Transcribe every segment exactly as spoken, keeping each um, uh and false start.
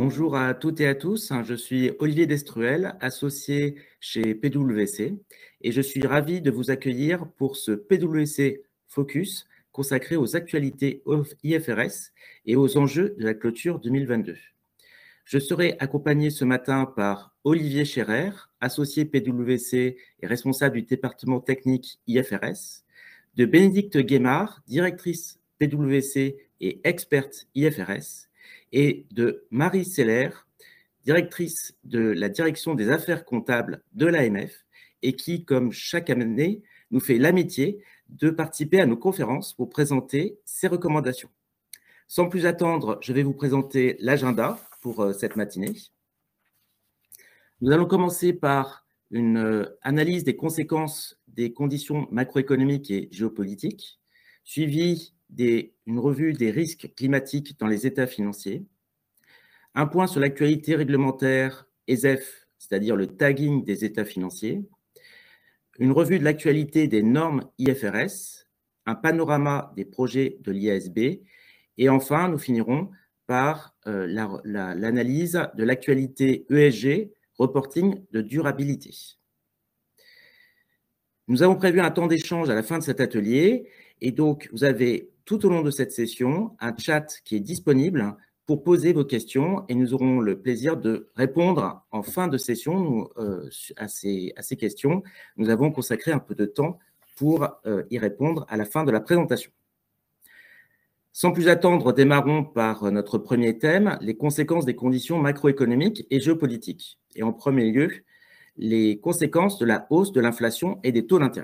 bonjour à toutes et à tous. Je suis Olivier Destruel, associé chez P W C, et je suis ravi de vous accueillir pour ce P W C Focus consacré aux actualités I F R S et aux enjeux de la clôture deux mille vingt-deux. Je serai accompagné ce matin par Olivier Scherer, associé P W C et responsable du département technique I F R S, de Bénédicte Guémard, directrice P W C et experte I F R S, et de Marie Seller, directrice de la direction des affaires comptables de l'A M F, et qui, comme chaque année, nous fait l'amitié de participer à nos conférences pour présenter ses recommandations. Sans plus attendre, je vais vous présenter l'agenda pour cette matinée. Nous allons commencer par une analyse des conséquences des conditions macroéconomiques et géopolitiques, suivie d'une revue des risques climatiques dans les états financiers, un point sur l'actualité réglementaire E S E F, c'est-à-dire le tagging des états financiers, une revue de l'actualité des normes I F R S, un panorama des projets de l'I A S B, et enfin, nous finirons par euh, l'analyse la, la, de l'actualité E S G, reporting de durabilité. Nous avons prévu un temps d'échange à la fin de cet atelier, et donc vous avez tout au long de cette session un chat qui est disponible pour poser vos questions, et nous aurons le plaisir de répondre en fin de session nous, euh, à, ces, à ces questions. Nous avons consacré un peu de temps pour euh, y répondre à la fin de la présentation. Sans plus attendre, démarrons par notre premier thème, les conséquences des conditions macroéconomiques et géopolitiques. Et en premier lieu, les conséquences de la hausse de l'inflation et des taux d'intérêt.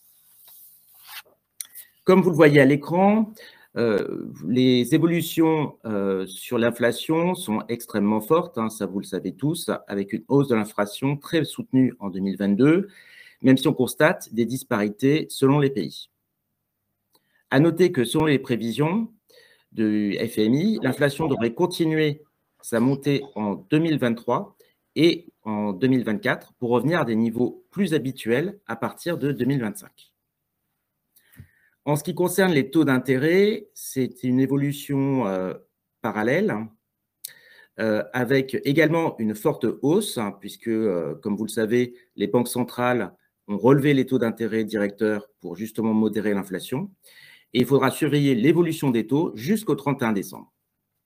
Comme vous le voyez à l'écran, euh, les évolutions euh, sur l'inflation sont extrêmement fortes, hein, ça vous le savez tous, avec une hausse de l'inflation très soutenue en deux mille vingt-deux, même si on constate des disparités selon les pays. À noter que selon les prévisions du F M I, l'inflation devrait continuer sa montée en deux mille vingt-trois et en deux mille vingt-quatre pour revenir à des niveaux plus habituels à partir de deux mille vingt-cinq. En ce qui concerne les taux d'intérêt, c'est une évolution euh, parallèle, euh, avec également une forte hausse, hein, puisque, euh, comme vous le savez, les banques centrales ont relevé les taux d'intérêt directeurs pour justement modérer l'inflation. Et il faudra surveiller l'évolution des taux jusqu'au trente et un décembre.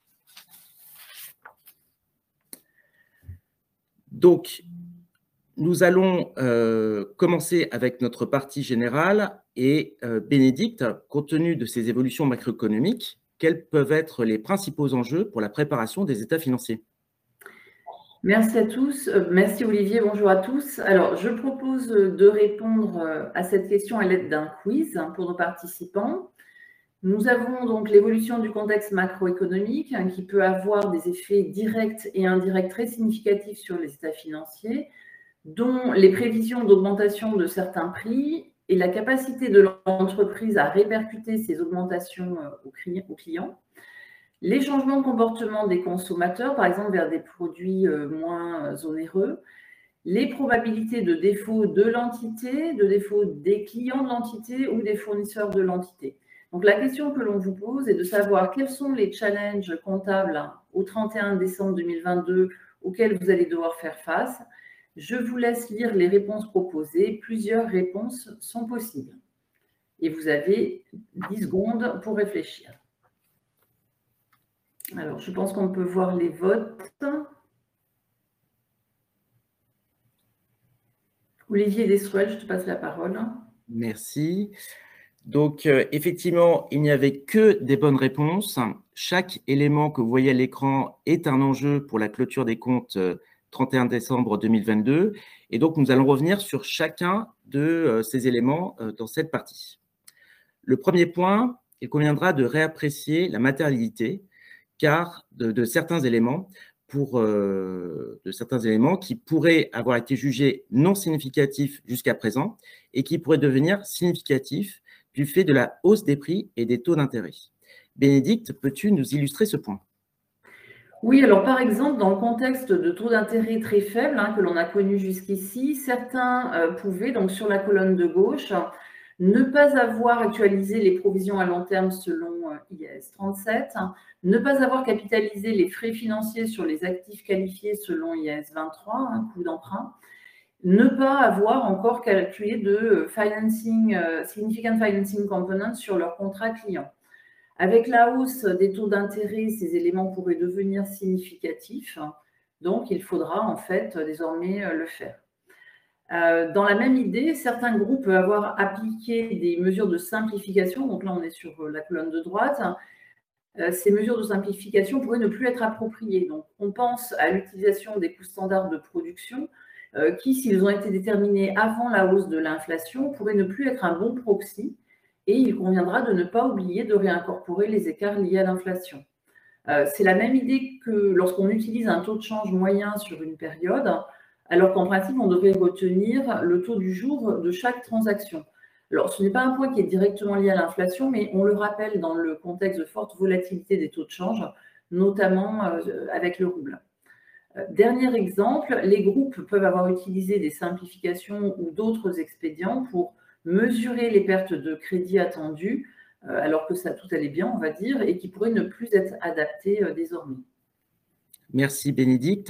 Donc, nous allons euh, commencer avec notre partie générale et euh, Bénédicte, compte tenu de ces évolutions macroéconomiques, quels peuvent être les principaux enjeux pour la préparation des états financiers? Merci à tous. Merci Olivier, bonjour à tous. Alors, je propose de répondre à cette question à l'aide d'un quiz pour nos participants. Nous avons donc l'évolution du contexte macroéconomique hein, qui peut avoir des effets directs et indirects très significatifs sur les états financiers, dont les prévisions d'augmentation de certains prix et la capacité de l'entreprise à répercuter ces augmentations aux clients, les changements de comportement des consommateurs, par exemple vers des produits moins onéreux, les probabilités de défaut de l'entité, de défaut des clients de l'entité ou des fournisseurs de l'entité. Donc, la question que l'on vous pose est de savoir quels sont les challenges comptables au trente et un décembre deux mille vingt-deux auxquels vous allez devoir faire face. Je vous laisse lire les réponses proposées. Plusieurs réponses sont possibles. Et vous avez dix secondes pour réfléchir. Alors, je pense qu'on peut voir les votes. Olivier Destruel, je te passe la parole. Merci. Donc, euh, effectivement, il n'y avait que des bonnes réponses. Chaque élément que vous voyez à l'écran est un enjeu pour la clôture des comptes euh, trente et un décembre deux mille vingt-deux. Et donc, nous allons revenir sur chacun de euh, ces éléments euh, dans cette partie. Le premier point, il conviendra de réapprécier la matérialité car de, de certains éléments pour euh, de certains éléments qui pourraient avoir été jugés non significatifs jusqu'à présent et qui pourraient devenir significatifs du fait de la hausse des prix et des taux d'intérêt. Bénédicte, peux-tu nous illustrer ce point? Oui, alors par exemple, dans le contexte de taux d'intérêt très faibles hein, que l'on a connu jusqu'ici, certains euh, pouvaient, donc sur la colonne de gauche, ne pas avoir actualisé les provisions à long terme selon I A S trente-sept, ne pas avoir capitalisé les frais financiers sur les actifs qualifiés selon I A S vingt-trois, un coût d'emprunt, ne pas avoir encore calculé de financing, uh, significant financing component sur leur contrat client. Avec la hausse des taux d'intérêt, ces éléments pourraient devenir significatifs, donc il faudra en fait désormais le faire. Euh, dans la même idée, certains groupes peuvent avoir appliqué des mesures de simplification, donc là on est sur la colonne de droite. Euh, ces mesures de simplification pourraient ne plus être appropriées. Donc on pense à l'utilisation des coûts standards de production, Euh, qui, s'ils ont été déterminés avant la hausse de l'inflation, pourraient ne plus être un bon proxy et il conviendra de ne pas oublier de réincorporer les écarts liés à l'inflation. Euh, c'est la même idée que lorsqu'on utilise un taux de change moyen sur une période, alors qu'en principe, on devrait retenir le taux du jour de chaque transaction. Alors, ce n'est pas un point qui est directement lié à l'inflation, mais on le rappelle dans le contexte de forte volatilité des taux de change, notamment euh, avec le rouble. Dernier exemple, les groupes peuvent avoir utilisé des simplifications ou d'autres expédients pour mesurer les pertes de crédit attendues, alors que ça tout allait bien, on va dire, et qui pourraient ne plus être adaptées désormais. Merci Bénédicte.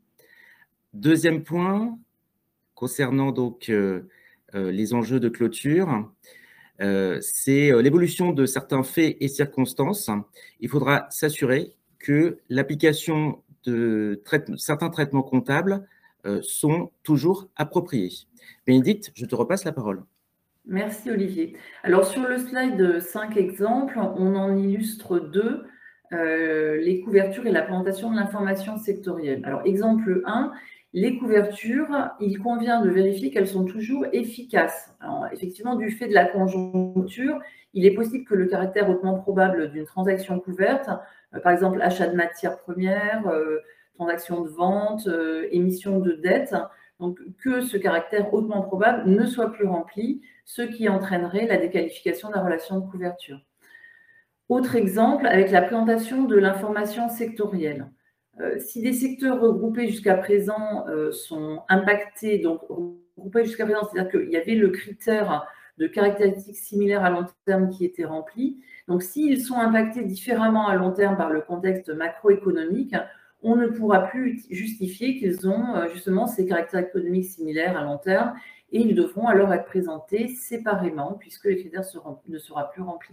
Deuxième point, concernant donc euh, euh, les enjeux de clôture, euh, c'est l'évolution de certains faits et circonstances. Il faudra s'assurer que l'application de trai- certains traitements comptables euh, sont toujours appropriés. Bénédicte, je te repasse la parole. Merci Olivier. Alors sur le slide cinq exemples, on en illustre deux, euh, les couvertures et la présentation de l'information sectorielle. Alors exemple un, les couvertures, il convient de vérifier qu'elles sont toujours efficaces. Alors, effectivement, du fait de la conjoncture, il est possible que le caractère hautement probable d'une transaction couverte, euh, par exemple achat de matières premières, euh, transaction de vente, euh, émission de dette, donc que ce caractère hautement probable ne soit plus rempli, ce qui entraînerait la déqualification de la relation de couverture. Autre exemple, avec la présentation de l'information sectorielle. Euh, si des secteurs regroupés jusqu'à présent euh, sont impactés, donc regroupés jusqu'à présent, c'est-à-dire qu'il y avait le critère de caractéristiques similaires à long terme qui était rempli, donc s'ils sont impactés différemment à long terme par le contexte macroéconomique, on ne pourra plus justifier qu'ils ont euh, justement ces caractères économiques similaires à long terme et ils devront alors être présentés séparément puisque les critères seront, ne seront plus remplis.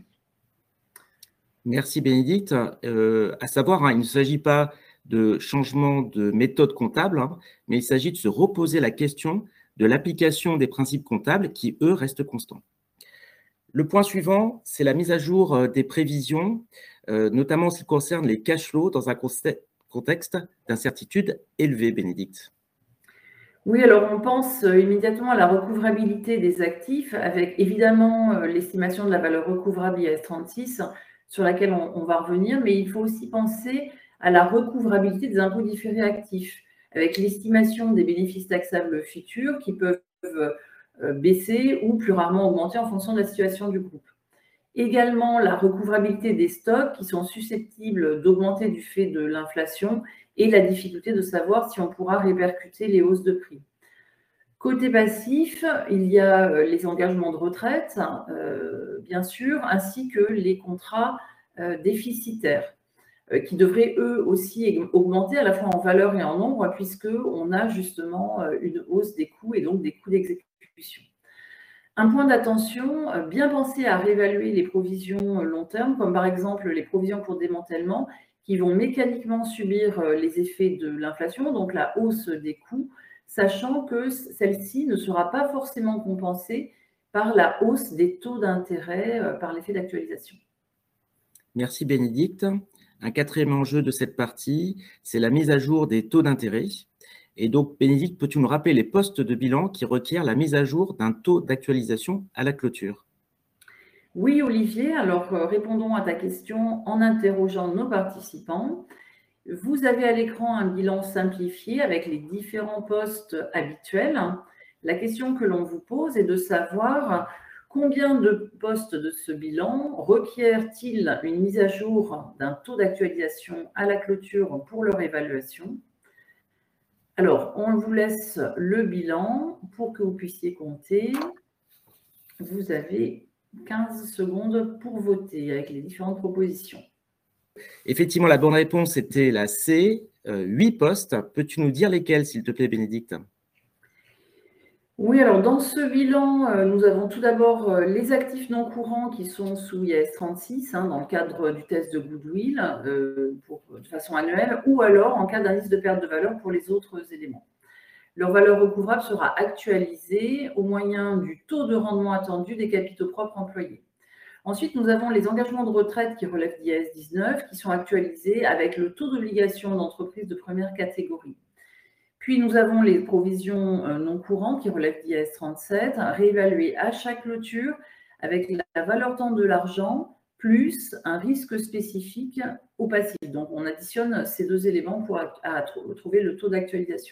Merci Bénédicte. Euh, à savoir, hein, il ne s'agit pas de changement de méthode comptable, hein, mais il s'agit de se reposer la question de l'application des principes comptables qui, eux, restent constants. Le point suivant, c'est la mise à jour des prévisions, euh, notamment en ce qui concerne les cash flows dans un contexte d'incertitude élevée, Bénédicte. Oui, alors on pense immédiatement à la recouvrabilité des actifs avec évidemment l'estimation de la valeur recouvrable I A S trente-six sur laquelle on, on va revenir, mais il faut aussi penser à la recouvrabilité des impôts différés actifs avec l'estimation des bénéfices taxables futurs qui peuvent baisser ou plus rarement augmenter en fonction de la situation du groupe. Également la recouvrabilité des stocks qui sont susceptibles d'augmenter du fait de l'inflation et la difficulté de savoir si on pourra répercuter les hausses de prix. Côté passif, il y a les engagements de retraite, euh, bien sûr, ainsi que les contrats euh, déficitaires, euh, qui devraient eux aussi augmenter à la fois en valeur et en nombre, puisqu'on a justement une hausse des coûts et donc des coûts d'exécution. Un point d'attention, bien penser à réévaluer les provisions long terme, comme par exemple les provisions pour démantèlement, qui vont mécaniquement subir les effets de l'inflation, donc la hausse des coûts, sachant que celle-ci ne sera pas forcément compensée par la hausse des taux d'intérêt par l'effet d'actualisation. Merci Bénédicte. Un quatrième enjeu de cette partie, c'est la mise à jour des taux d'intérêt. Et donc, Bénédicte, peux-tu nous rappeler les postes de bilan qui requièrent la mise à jour d'un taux d'actualisation à la clôture? Oui, Olivier. Alors, répondons à ta question en interrogeant nos participants. Vous avez à l'écran un bilan simplifié avec les différents postes habituels. La question que l'on vous pose est de savoir combien de postes de ce bilan requièrent-ils une mise à jour d'un taux d'actualisation à la clôture pour leur évaluation. Alors, on vous laisse le bilan pour que vous puissiez compter. Vous avez quinze secondes pour voter avec les différentes propositions. Effectivement, la bonne réponse était la C, euh, huit postes. Peux-tu nous dire lesquels, s'il te plaît, Bénédicte? Oui, alors dans ce bilan, euh, nous avons tout d'abord euh, les actifs non courants qui sont sous I A S trente-six hein, dans le cadre du test de Goodwill euh, pour, de façon annuelle ou alors en cas d'indice de perte de valeur pour les autres éléments. Leur valeur recouvrable sera actualisée au moyen du taux de rendement attendu des capitaux propres employés. Ensuite, nous avons les engagements de retraite qui relèvent d'I A S dix-neuf qui sont actualisés avec le taux d'obligation d'entreprise de première catégorie. Puis, nous avons les provisions non courantes qui relèvent d'I A S trente-sept, réévaluées à chaque clôture avec la valeur temps de l'argent plus un risque spécifique au passif. Donc, on additionne ces deux éléments pour à, à trouver le taux d'actualisation.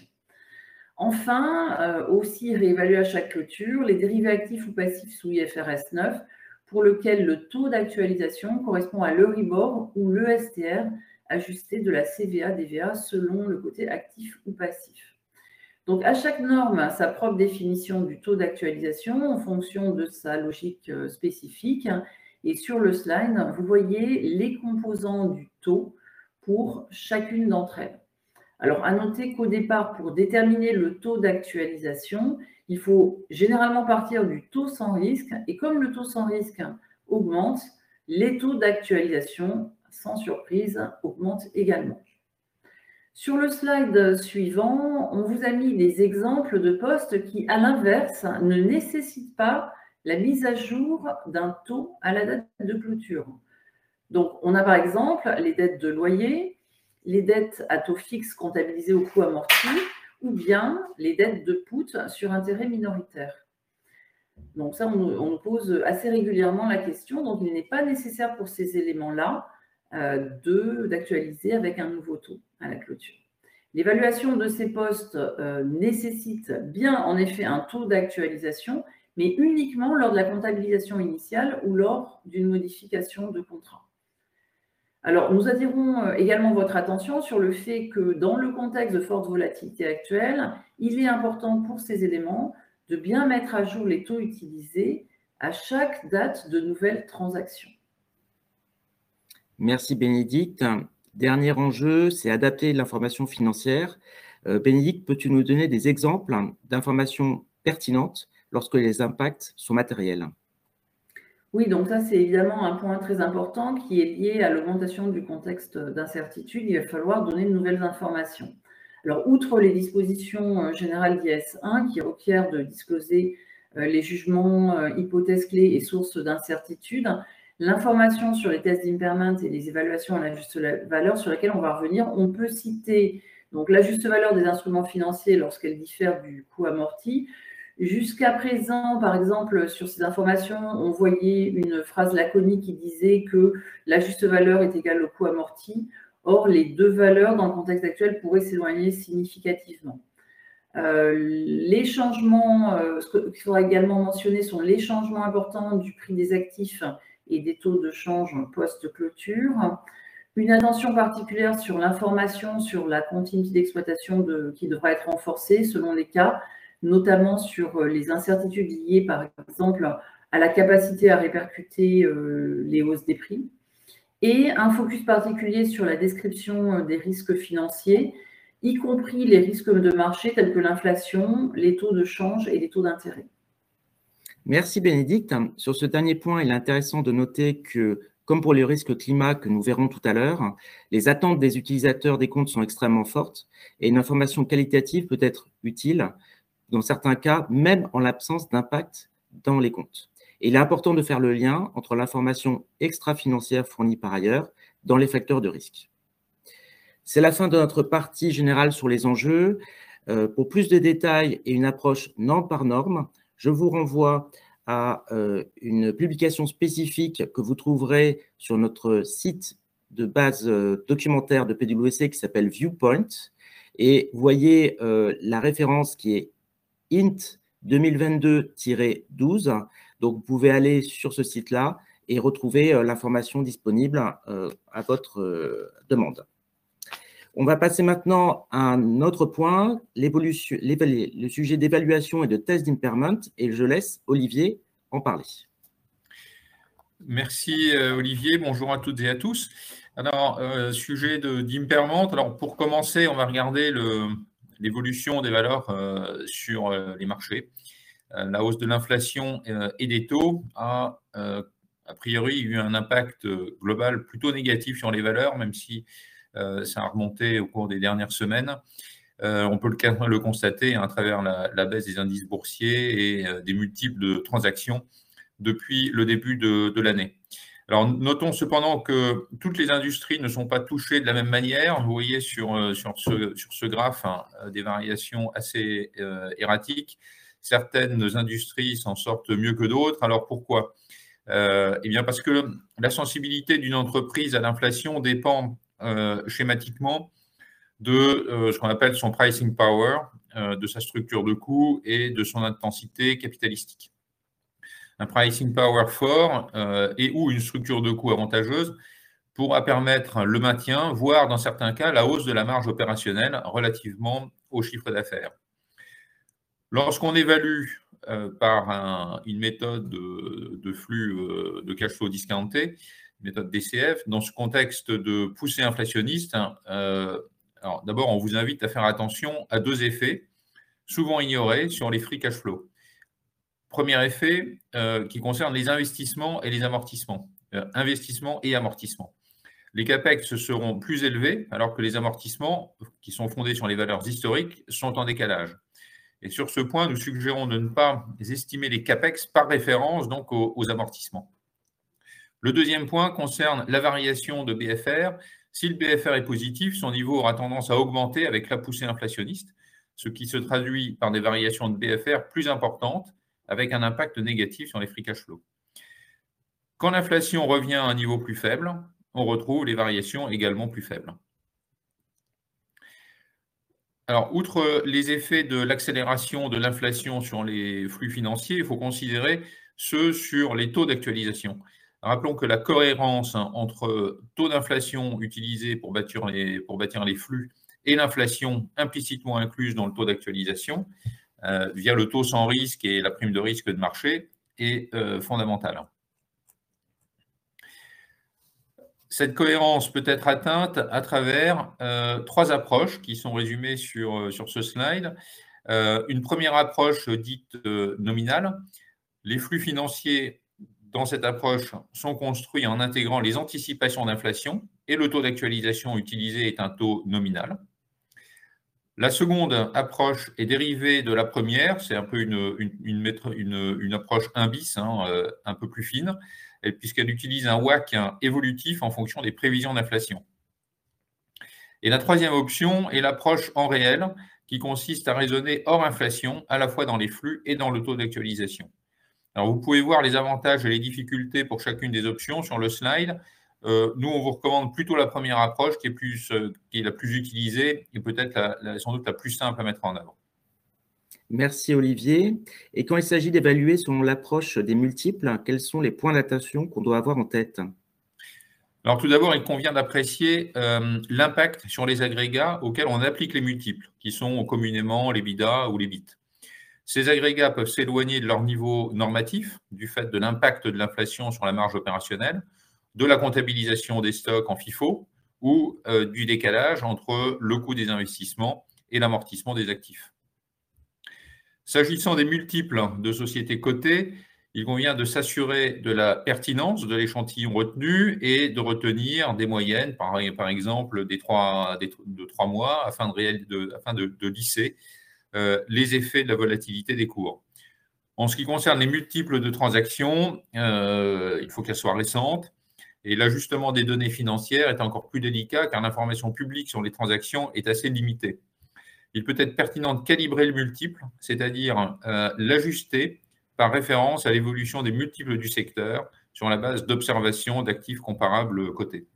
Enfin, euh, aussi réévaluer à chaque clôture les dérivés actifs ou passifs sous I F R S neuf pour lequel le taux d'actualisation correspond à l'Euribor ou l'E S T R ajusté de la C V A D V A selon le côté actif ou passif. Donc, à chaque norme, sa propre définition du taux d'actualisation en fonction de sa logique spécifique. Et sur le slide, vous voyez les composants du taux pour chacune d'entre elles. Alors, à noter qu'au départ, pour déterminer le taux d'actualisation, il faut généralement partir du taux sans risque. Et comme le taux sans risque augmente, les taux d'actualisation, sans surprise, augmentent également. Sur le slide suivant, on vous a mis des exemples de postes qui, à l'inverse, ne nécessitent pas la mise à jour d'un taux à la date de clôture. Donc, on a par exemple les dettes de loyer, les dettes à taux fixe comptabilisées au coût amorti, ou bien les dettes de put sur intérêt minoritaire. Donc ça, on nous pose assez régulièrement la question. Donc, il n'est pas nécessaire pour ces éléments-là euh, d'actualiser avec un nouveau taux à la clôture. L'évaluation de ces postes euh, nécessite bien, en effet, un taux d'actualisation, mais uniquement lors de la comptabilisation initiale ou lors d'une modification de contrat. Alors, nous attirons également votre attention sur le fait que dans le contexte de forte volatilité actuelle, il est important pour ces éléments de bien mettre à jour les taux utilisés à chaque date de nouvelle transaction. Merci Bénédicte. Dernier enjeu, c'est adapter l'information financière. Euh, Bénédicte, peux-tu nous donner des exemples d'informations pertinentes lorsque les impacts sont matériels ? Oui, donc ça, c'est évidemment un point très important qui est lié à l'augmentation du contexte d'incertitude. Il va falloir donner de nouvelles informations. Alors, outre les dispositions générales d'I S un qui requièrent de discloser les jugements, hypothèses clés et sources d'incertitude, l'information sur les tests d'impairment et les évaluations à la juste valeur sur lesquelles on va revenir, on peut citer donc la juste valeur des instruments financiers lorsqu'elle diffère du coût amorti. Jusqu'à présent, par exemple, sur ces informations, on voyait une phrase laconique qui disait que la juste valeur est égale au coût amorti. Or, les deux valeurs, dans le contexte actuel, pourraient s'éloigner significativement. Euh, les changements, euh, ce qu'il faudra également mentionner, sont les changements importants du prix des actifs et des taux de change post-clôture. Une attention particulière sur l'information sur la continuité d'exploitation qui devra être renforcée selon les cas, notamment sur les incertitudes liées, par exemple, à la capacité à répercuter euh, les hausses des prix, et un focus particulier sur la description des risques financiers, y compris les risques de marché tels que l'inflation, les taux de change et les taux d'intérêt. Merci Bénédicte. Sur ce dernier point, il est intéressant de noter que, comme pour les risques climat que nous verrons tout à l'heure, les attentes des utilisateurs des comptes sont extrêmement fortes et une information qualitative peut être utile dans certains cas, même en l'absence d'impact dans les comptes. Et il est important de faire le lien entre l'information extra-financière fournie par ailleurs dans les facteurs de risque. C'est la fin de notre partie générale sur les enjeux. Euh, pour plus de détails et une approche norme par norme, je vous renvoie à euh, une publication spécifique que vous trouverez sur notre site de base euh, documentaire de P W C qui s'appelle Viewpoint. Et vous voyez euh, la référence qui est I N T deux mille vingt-deux tiret douze. Donc, vous pouvez aller sur ce site-là et retrouver euh, l'information disponible euh, à votre euh, demande. On va passer maintenant à un autre point, le sujet d'évaluation et de test d'impairment, et je laisse Olivier en parler. Merci Olivier, bonjour à toutes et à tous. Alors, euh, sujet d'impairment. Alors, pour commencer, on va regarder l'évolution des valeurs euh, sur euh, les marchés. Euh, la hausse de l'inflation euh, et des taux a, euh, a priori, eu un impact global plutôt négatif sur les valeurs, même si euh, ça a remonté au cours des dernières semaines. Euh, on peut le, le constater hein, à travers la, la baisse des indices boursiers et euh, des multiples de transactions depuis le début de, de l'année. Alors, notons cependant que toutes les industries ne sont pas touchées de la même manière. Vous voyez sur, sur, ce, sur ce graphe hein, des variations assez euh, erratiques. Certaines industries s'en sortent mieux que d'autres. Alors, pourquoi ? euh, Eh bien, parce que la sensibilité d'une entreprise à l'inflation dépend euh, schématiquement de euh, ce qu'on appelle son pricing power, euh, de sa structure de coût et de son intensité capitalistique. Un pricing power fort euh, et ou une structure de coût avantageuse pourra permettre le maintien, voire dans certains cas la hausse de la marge opérationnelle relativement au chiffre d'affaires. Lorsqu'on évalue euh, par un, une méthode de, de flux euh, de cash flow discounté, méthode D C F, dans ce contexte de poussée inflationniste, euh, alors d'abord on vous invite à faire attention à deux effets souvent ignorés sur les free cash flow. Premier effet euh, qui concerne les investissements et les amortissements. Euh, investissements et amortissements. Les CAPEX seront plus élevés alors que les amortissements, qui sont fondés sur les valeurs historiques, sont en décalage. Et sur ce point, nous suggérons de ne pas estimer les CAPEX par référence donc aux, aux amortissements. Le deuxième point concerne la variation de B F R. Si le B F R est positif, son niveau aura tendance à augmenter avec la poussée inflationniste, ce qui se traduit par des variations de B F R plus importantes, avec un impact négatif sur les free cash flow. Quand l'inflation revient à un niveau plus faible, on retrouve les variations également plus faibles. Alors, outre les effets de l'accélération de l'inflation sur les flux financiers, il faut considérer ceux sur les taux d'actualisation. Rappelons que la cohérence entre taux d'inflation utilisé pour bâtir les, pour bâtir les flux et l'inflation implicitement incluse dans le taux d'actualisation, Euh, via le taux sans risque et la prime de risque de marché est euh, fondamentale. Cette cohérence peut être atteinte à travers euh, trois approches qui sont résumées sur, sur ce slide. Euh, une première approche dite euh, nominale. Les flux financiers dans cette approche sont construits en intégrant les anticipations d'inflation et le taux d'actualisation utilisé est un taux nominal. La seconde approche est dérivée de la première, c'est un peu une, une, une, une, une approche un bis, hein, euh, un peu plus fine, puisqu'elle utilise un W A C évolutif en fonction des prévisions d'inflation. Et la troisième option est l'approche en réel, qui consiste à raisonner hors inflation, à la fois dans les flux et dans le taux d'actualisation. Alors, vous pouvez voir les avantages et les difficultés pour chacune des options sur le slide. Euh, nous, on vous recommande plutôt la première approche qui est, plus, euh, qui est la plus utilisée et peut-être la, la, sans doute la plus simple à mettre en œuvre. Merci Olivier. Et quand il s'agit d'évaluer selon l'approche des multiples, quels sont les points d'attention qu'on doit avoir en tête? Alors tout d'abord, il convient d'apprécier euh, l'impact sur les agrégats auxquels on applique les multiples, qui sont communément les bidas ou les bits. Ces agrégats peuvent s'éloigner de leur niveau normatif du fait de l'impact de l'inflation sur la marge opérationnelle, de la comptabilisation des stocks en FIFO ou euh, du décalage entre le coût des investissements et l'amortissement des actifs. S'agissant des multiples de sociétés cotées, il convient de s'assurer de la pertinence de l'échantillon retenu et de retenir des moyennes, par, par exemple des trois, des, de trois mois, afin de, réel, de, afin de, de lisser euh, les effets de la volatilité des cours. En ce qui concerne les multiples de transactions, euh, il faut qu'elles soient récentes. Et l'ajustement des données financières est encore plus délicat car l'information publique sur les transactions est assez limitée. Il peut être pertinent de calibrer le multiple, c'est-à-dire euh, l'ajuster par référence à l'évolution des multiples du secteur sur la base d'observations d'actifs comparables cotés.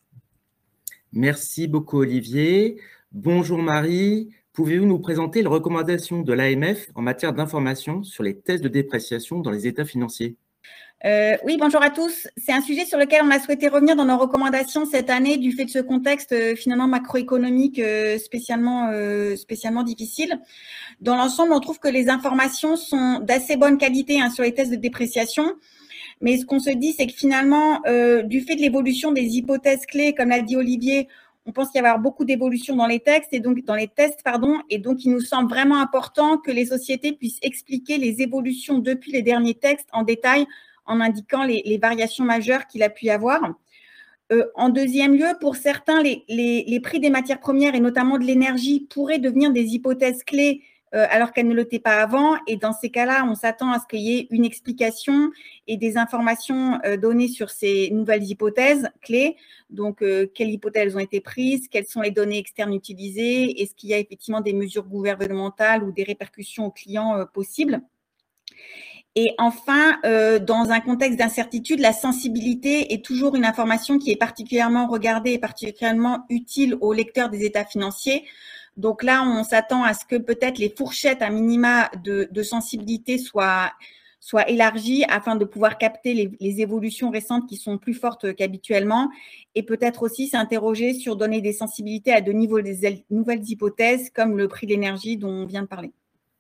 Merci beaucoup Olivier. Bonjour Marie. Pouvez-vous nous présenter les recommandations de l'A M F en matière d'information sur les tests de dépréciation dans les états financiers? Euh, oui, bonjour à tous. C'est un sujet sur lequel on a souhaité revenir dans nos recommandations cette année du fait de ce contexte euh, finalement macroéconomique euh, spécialement, euh, spécialement difficile. Dans l'ensemble, on trouve que les informations sont d'assez bonne qualité hein, sur les tests de dépréciation. Mais ce qu'on se dit, c'est que finalement, euh, du fait de l'évolution des hypothèses clés, comme l'a dit Olivier, on pense qu'il va y avoir beaucoup d'évolutions dans les textes et donc dans les tests, pardon, et donc il nous semble vraiment important que les sociétés puissent expliquer les évolutions depuis les derniers textes en détail, en indiquant les, les variations majeures qu'il a pu y avoir. Euh, en deuxième lieu, pour certains, les, les, les prix des matières premières et notamment de l'énergie pourraient devenir des hypothèses clés euh, alors qu'elles ne l'étaient pas avant. Et dans ces cas-là, on s'attend à ce qu'il y ait une explication et des informations euh, données sur ces nouvelles hypothèses clés. Donc, euh, quelles hypothèses ont été prises, quelles sont les données externes utilisées, est-ce qu'il y a effectivement des mesures gouvernementales ou des répercussions aux clients euh, possibles. Et enfin, euh, dans un contexte d'incertitude, la sensibilité est toujours une information qui est particulièrement regardée et particulièrement utile aux lecteurs des états financiers. Donc là, on s'attend à ce que peut-être les fourchettes à minima de, de sensibilité soient, soient élargies afin de pouvoir capter les, les évolutions récentes qui sont plus fortes qu'habituellement et peut-être aussi s'interroger sur donner des sensibilités à de niveaux, des nouvelles hypothèses comme le prix de l'énergie dont on vient de parler.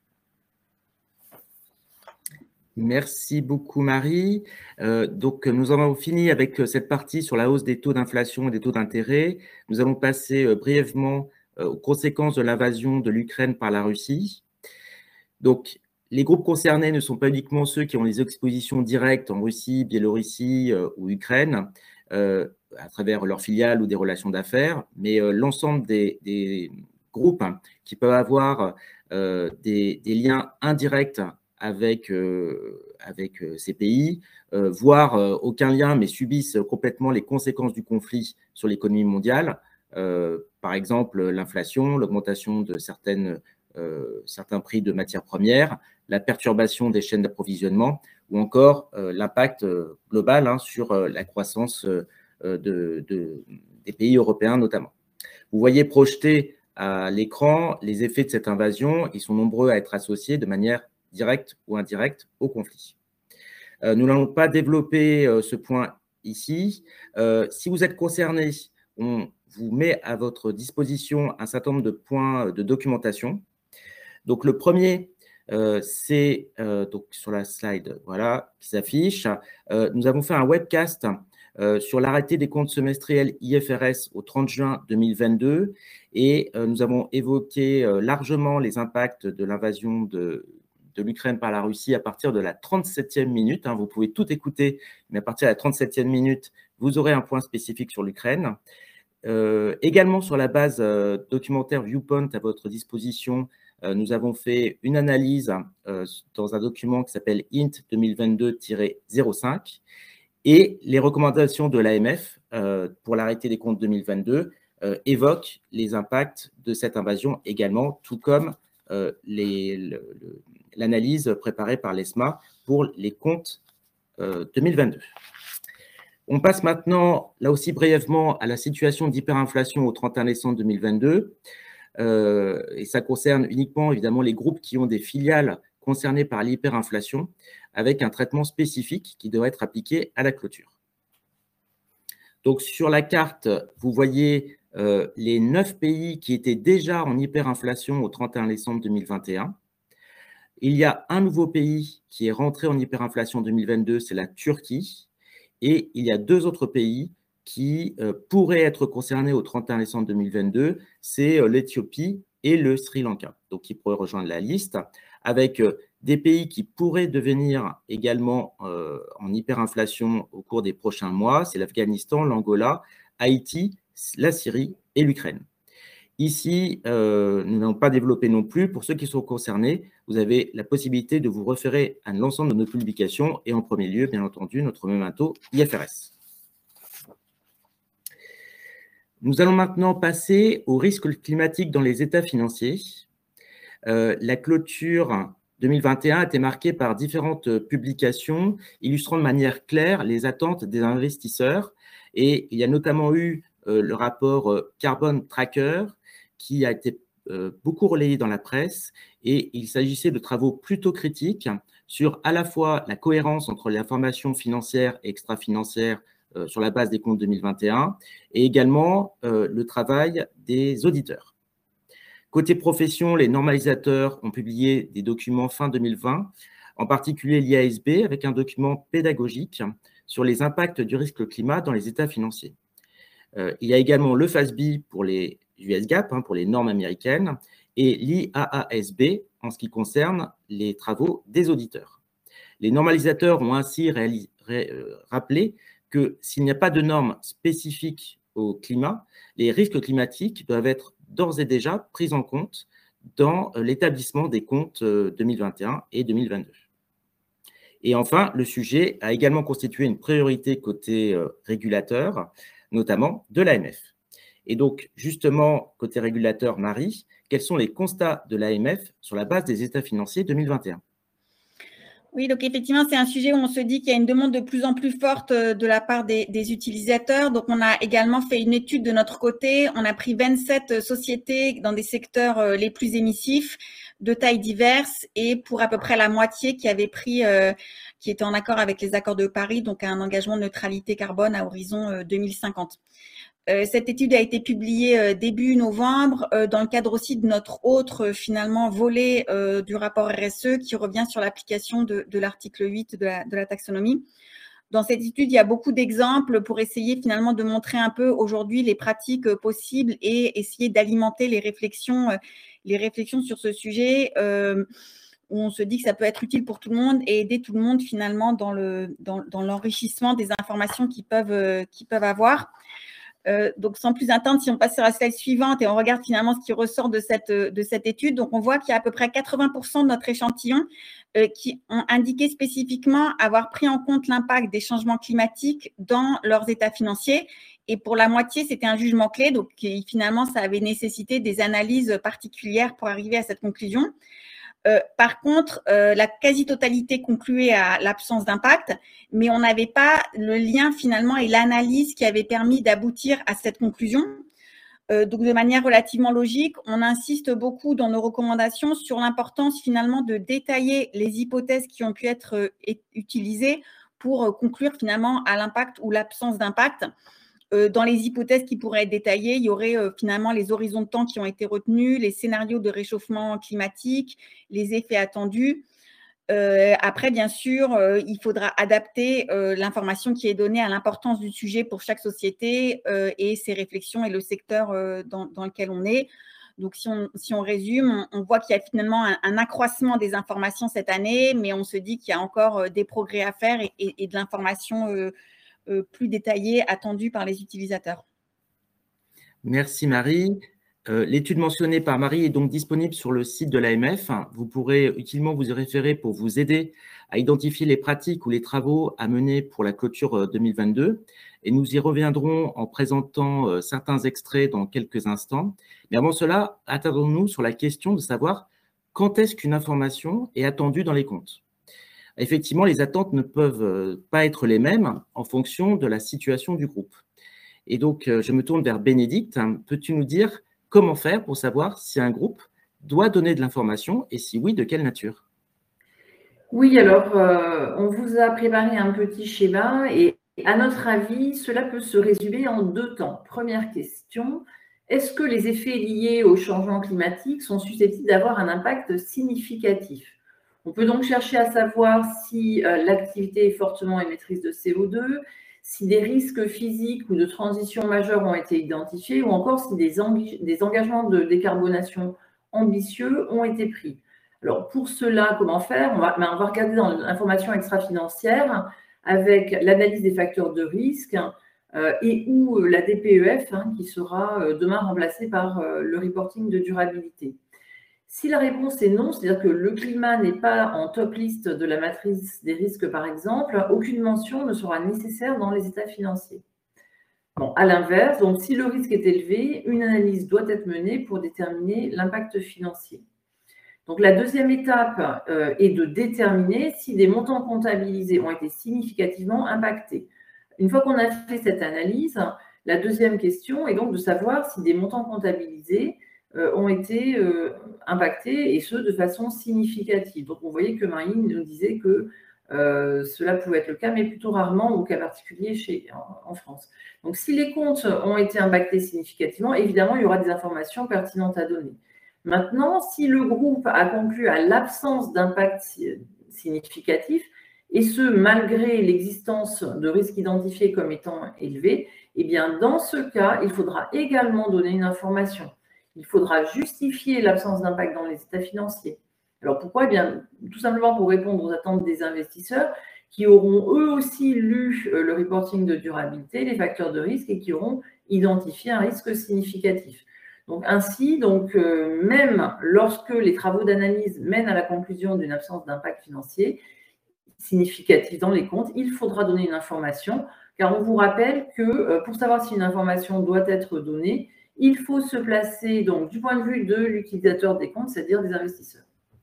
Merci beaucoup, Marie. Euh, donc, nous avons fini avec cette partie sur la hausse des taux d'inflation et des taux d'intérêt. Nous allons passer euh, brièvement euh, aux conséquences de l'invasion de l'Ukraine par la Russie. Donc, les groupes concernés ne sont pas uniquement ceux qui ont des expositions directes en Russie, Biélorussie euh, ou Ukraine, euh, à travers leurs filiales ou des relations d'affaires, mais euh, l'ensemble des, des groupes hein, qui peuvent avoir euh, des, des liens indirects avec, euh, avec euh, ces pays, euh, voire euh, aucun lien, mais subissent complètement les conséquences du conflit sur l'économie mondiale. Euh, par exemple, l'inflation, l'augmentation de certaines, euh, certains prix de matières premières, la perturbation des chaînes d'approvisionnement, ou encore euh, l'impact global hein, sur euh, la croissance euh, de, de, des pays européens notamment. Vous voyez projetés à l'écran les effets de cette invasion. Ils sont nombreux à être associés de manière direct ou indirect au conflit. Euh, nous n'allons pas développer euh, ce point ici. Euh, si vous êtes concerné, on vous met à votre disposition un certain nombre de points de documentation. Donc, le premier, euh, c'est euh, donc sur la slide voilà, qui s'affiche. Euh, nous avons fait un webcast euh, sur l'arrêté des comptes semestriels I F R S au trente juin deux mille vingt-deux et euh, nous avons évoqué euh, largement les impacts de l'invasion de de l'Ukraine par la Russie à partir de la trente-septième minute. Hein, vous pouvez tout écouter, mais à partir de la trente-septième minute, vous aurez un point spécifique sur l'Ukraine. Euh, également, sur la base euh, documentaire Viewpoint à votre disposition, euh, nous avons fait une analyse euh, dans un document qui s'appelle I N T deux mille vingt-deux tiret zéro cinq et les recommandations de l'A M F euh, pour l'arrêté des comptes deux mille vingt-deux euh, évoquent les impacts de cette invasion également, tout comme euh, les, le, le, l'analyse préparée par l'E S M A pour les comptes euh, deux mille vingt-deux. On passe maintenant, là aussi brièvement, à la situation d'hyperinflation au trente et un décembre deux mille vingt-deux. Euh, et ça concerne uniquement, évidemment, les groupes qui ont des filiales concernées par l'hyperinflation, avec un traitement spécifique qui doit être appliqué à la clôture. Donc, sur la carte, vous voyez euh, les neuf pays qui étaient déjà en hyperinflation au trente et un décembre deux mille vingt et un. Il y a un nouveau pays qui est rentré en hyperinflation deux mille vingt-deux, c'est la Turquie. Et il y a deux autres pays qui euh, pourraient être concernés au trente et un décembre deux mille vingt-deux, c'est euh, l'Éthiopie et le Sri Lanka. Donc, qui pourraient rejoindre la liste, avec euh, des pays qui pourraient devenir également euh, en hyperinflation au cours des prochains mois. C'est l'Afghanistan, l'Angola, Haïti, la Syrie et l'Ukraine. Ici, euh, nous n'allons pas développer non plus. Pour ceux qui sont concernés, vous avez la possibilité de vous référer à l'ensemble de nos publications et en premier lieu, bien entendu, notre memento I F R S. Nous allons maintenant passer aux risques climatiques dans les états financiers. Euh, la clôture deux mille vingt et un a été marquée par différentes publications illustrant de manière claire les attentes des investisseurs. Et il y a notamment eu euh, le rapport euh, Carbon Tracker qui a été euh, beaucoup relayé dans la presse. Et il s'agissait de travaux plutôt critiques sur à la fois la cohérence entre l'information financière et extra-financière euh, sur la base des comptes deux mille vingt et un et également euh, le travail des auditeurs. Côté profession, les normalisateurs ont publié des documents fin deux mille vingt, en particulier l'I A S B avec un document pédagogique sur les impacts du risque climat dans les états financiers. Euh, il y a également le F A S B pour les U S GAAP, hein, pour les normes américaines, et l'I A A S B en ce qui concerne les travaux des auditeurs. Les normalisateurs ont ainsi réalisé, ré, euh, rappelé que s'il n'y a pas de normes spécifiques au climat, les risques climatiques doivent être d'ores et déjà pris en compte dans euh, l'établissement des comptes euh, deux mille vingt et un et deux mille vingt-deux. Et enfin, le sujet a également constitué une priorité côté euh, régulateur, notamment de l'A M F. Et donc, justement, côté régulateur, Marie, quels sont les constats de l'A M F sur la base des états financiers deux mille vingt et un? Oui, donc effectivement, c'est un sujet où on se dit qu'il y a une demande de plus en plus forte de la part des, des utilisateurs. Donc, on a également fait une étude de notre côté. On a pris vingt-sept sociétés dans des secteurs les plus émissifs, de tailles diverses, et pour à peu près la moitié qui avait pris, euh, qui était en accord avec les accords de Paris, donc un engagement de neutralité carbone à horizon deux mille cinquante. Euh, cette étude a été publiée euh, début novembre euh, dans le cadre aussi de notre autre euh, finalement volet euh, du rapport R S E qui revient sur l'application de, de l'article huit de la, de la taxonomie. Dans cette étude, il y a beaucoup d'exemples pour essayer finalement de montrer un peu aujourd'hui les pratiques euh, possibles et essayer d'alimenter les réflexions, euh, les réflexions sur ce sujet euh, où on se dit que ça peut être utile pour tout le monde et aider tout le monde finalement dans le, dans, dans l'enrichissement des informations qu'ils peuvent, euh, qu'ils peuvent avoir. Euh, donc, sans plus attendre, si on passe sur la slide suivante et on regarde finalement ce qui ressort de cette, de cette étude, donc on voit qu'il y a à peu près quatre-vingts pour cent de notre échantillon euh, qui ont indiqué spécifiquement avoir pris en compte l'impact des changements climatiques dans leurs états financiers. Et pour la moitié, c'était un jugement clé. Donc, finalement, ça avait nécessité des analyses particulières pour arriver à cette conclusion. Euh, par contre, euh, la quasi-totalité concluait à l'absence d'impact, mais on n'avait pas le lien finalement et l'analyse qui avait permis d'aboutir à cette conclusion. Euh, donc, de manière relativement logique, on insiste beaucoup dans nos recommandations sur l'importance finalement de détailler les hypothèses qui ont pu être euh, utilisées pour euh, conclure finalement à l'impact ou l'absence d'impact. Dans les hypothèses qui pourraient être détaillées, il y aurait euh, finalement les horizons de temps qui ont été retenus, les scénarios de réchauffement climatique, les effets attendus. Euh, après, bien sûr, euh, il faudra adapter euh, l'information qui est donnée à l'importance du sujet pour chaque société euh, et ses réflexions et le secteur euh, dans, dans lequel on est. Donc, si on, si on résume, on, on voit qu'il y a finalement un, un accroissement des informations cette année, mais on se dit qu'il y a encore euh, des progrès à faire et, et, et de l'information euh, Euh, plus détaillés attendus par les utilisateurs. Merci Marie. Euh, l'étude mentionnée par Marie est donc disponible sur le site de l'A M F. Vous pourrez utilement vous y référer pour vous aider à identifier les pratiques ou les travaux à mener pour la clôture deux mille vingt-deux. Et nous y reviendrons en présentant euh, certains extraits dans quelques instants. Mais avant cela, attardons-nous sur la question de savoir quand est-ce qu'une information est attendue dans les comptes. Effectivement, les attentes ne peuvent pas être les mêmes en fonction de la situation du groupe. Et donc, je me tourne vers Bénédicte. Peux-tu nous dire comment faire pour savoir si un groupe doit donner de l'information et si oui, de quelle nature? Oui, alors, euh, on vous a préparé un petit schéma et à notre avis, cela peut se résumer en deux temps. Première question, est-ce que les effets liés au changement climatique sont susceptibles d'avoir un impact significatif? On peut donc chercher à savoir si euh, l'activité est fortement émettrice de C O deux, si des risques physiques ou de transition majeurs ont été identifiés ou encore si des, des engagements de décarbonation ambitieux ont été pris. Alors, pour cela, comment faire? on va, ben, on va regarder dans l'information extra-financière avec l'analyse des facteurs de risque euh, et ou la D P E F hein, qui sera euh, demain remplacée par euh, le reporting de durabilité. Si la réponse est non, c'est-à-dire que le climat n'est pas en top liste de la matrice des risques, par exemple, aucune mention ne sera nécessaire dans les états financiers. Bon, à l'inverse, donc si le risque est élevé, une analyse doit être menée pour déterminer l'impact financier. Donc, la deuxième étape euh, est de déterminer si des montants comptabilisés ont été significativement impactés. Une fois qu'on a fait cette analyse, la deuxième question est donc de savoir si des montants comptabilisés euh, ont été euh, impactés, et ce, de façon significative. Donc, on voyait que Marie nous disait que euh, cela pouvait être le cas, mais plutôt rarement, au cas particulier chez, en, en France. Donc, si les comptes ont été impactés significativement, évidemment, il y aura des informations pertinentes à donner. Maintenant, si le groupe a conclu à l'absence d'impact significatif, et ce, malgré l'existence de risques identifiés comme étant élevés, eh bien, dans ce cas, il faudra également donner une information. Il faudra justifier l'absence d'impact dans les états financiers. Alors, pourquoi? Eh bien, tout simplement pour répondre aux attentes des investisseurs qui auront eux aussi lu le reporting de durabilité, les facteurs de risque, et qui auront identifié un risque significatif. Donc, ainsi, donc, euh, même lorsque les travaux d'analyse mènent à la conclusion d'une absence d'impact financier significatif dans les comptes, il faudra donner une information, car on vous rappelle que euh, pour savoir si une information doit être donnée, il faut se placer donc du point de vue de l'utilisateur des comptes, c'est-à-dire des investisseurs.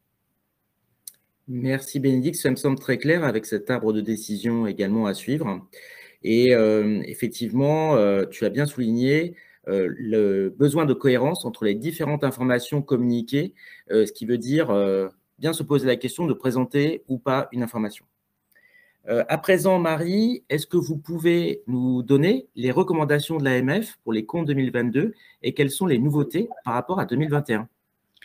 Merci Bénédicte, ça me semble très clair avec cet arbre de décision également à suivre. Et euh, effectivement, euh, tu as bien souligné euh, le besoin de cohérence entre les différentes informations communiquées, euh, ce qui veut dire euh, bien se poser la question de présenter ou pas une information. Euh, à présent, Marie, est-ce que vous pouvez nous donner les recommandations de l'A M F pour les comptes deux mille vingt-deux et quelles sont les nouveautés par rapport à deux mille vingt et un?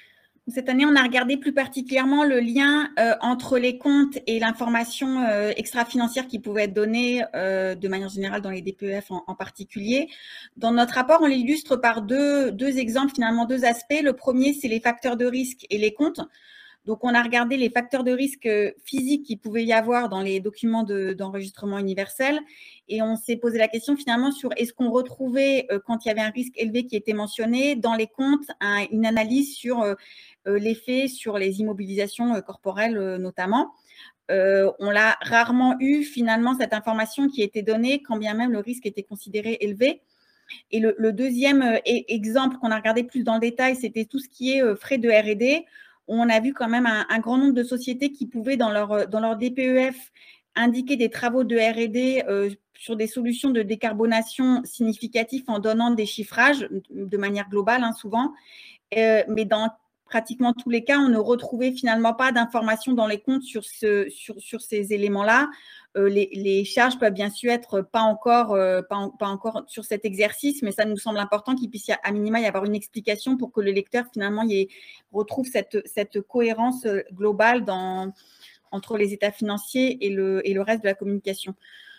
Cette année, on a regardé plus particulièrement le lien euh, entre les comptes et l'information euh, extra-financière qui pouvait être donnée euh, de manière générale dans les D P E F en, en particulier. Dans notre rapport, on l'illustre par deux, deux exemples, finalement deux aspects. Le premier, c'est les facteurs de risque et les comptes. Donc, on a regardé les facteurs de risque physiques qu'il pouvait y avoir dans les documents d'enregistrement universel et on s'est posé la question finalement sur est-ce qu'on retrouvait, euh, quand il y avait un risque élevé qui était mentionné, dans les comptes, un, une analyse sur euh, l'effet sur les immobilisations euh, corporelles euh, notamment. Euh, on l'a rarement eu finalement cette information qui était donnée quand bien même le risque était considéré élevé. Et le, le deuxième euh, exemple qu'on a regardé plus dans le détail, c'était tout ce qui est euh, frais de R et D. On a vu quand même un, un grand nombre de sociétés qui pouvaient, dans leur, dans leur D P E F, indiquer des travaux de R et D euh, sur des solutions de décarbonation significatives en donnant des chiffrages de manière globale, hein, souvent. Euh, mais dans pratiquement tous les cas, on ne retrouvait finalement pas d'informations dans les comptes sur, ce, sur, sur ces éléments-là. Euh, les, les charges peuvent bien sûr être pas encore, euh, pas, en, pas encore sur cet exercice, mais ça nous semble important qu'il puisse y a, à minima y avoir une explication pour que le lecteur finalement y ait, retrouve cette, cette cohérence globale dans, entre les états financiers et le, et le reste de la communication.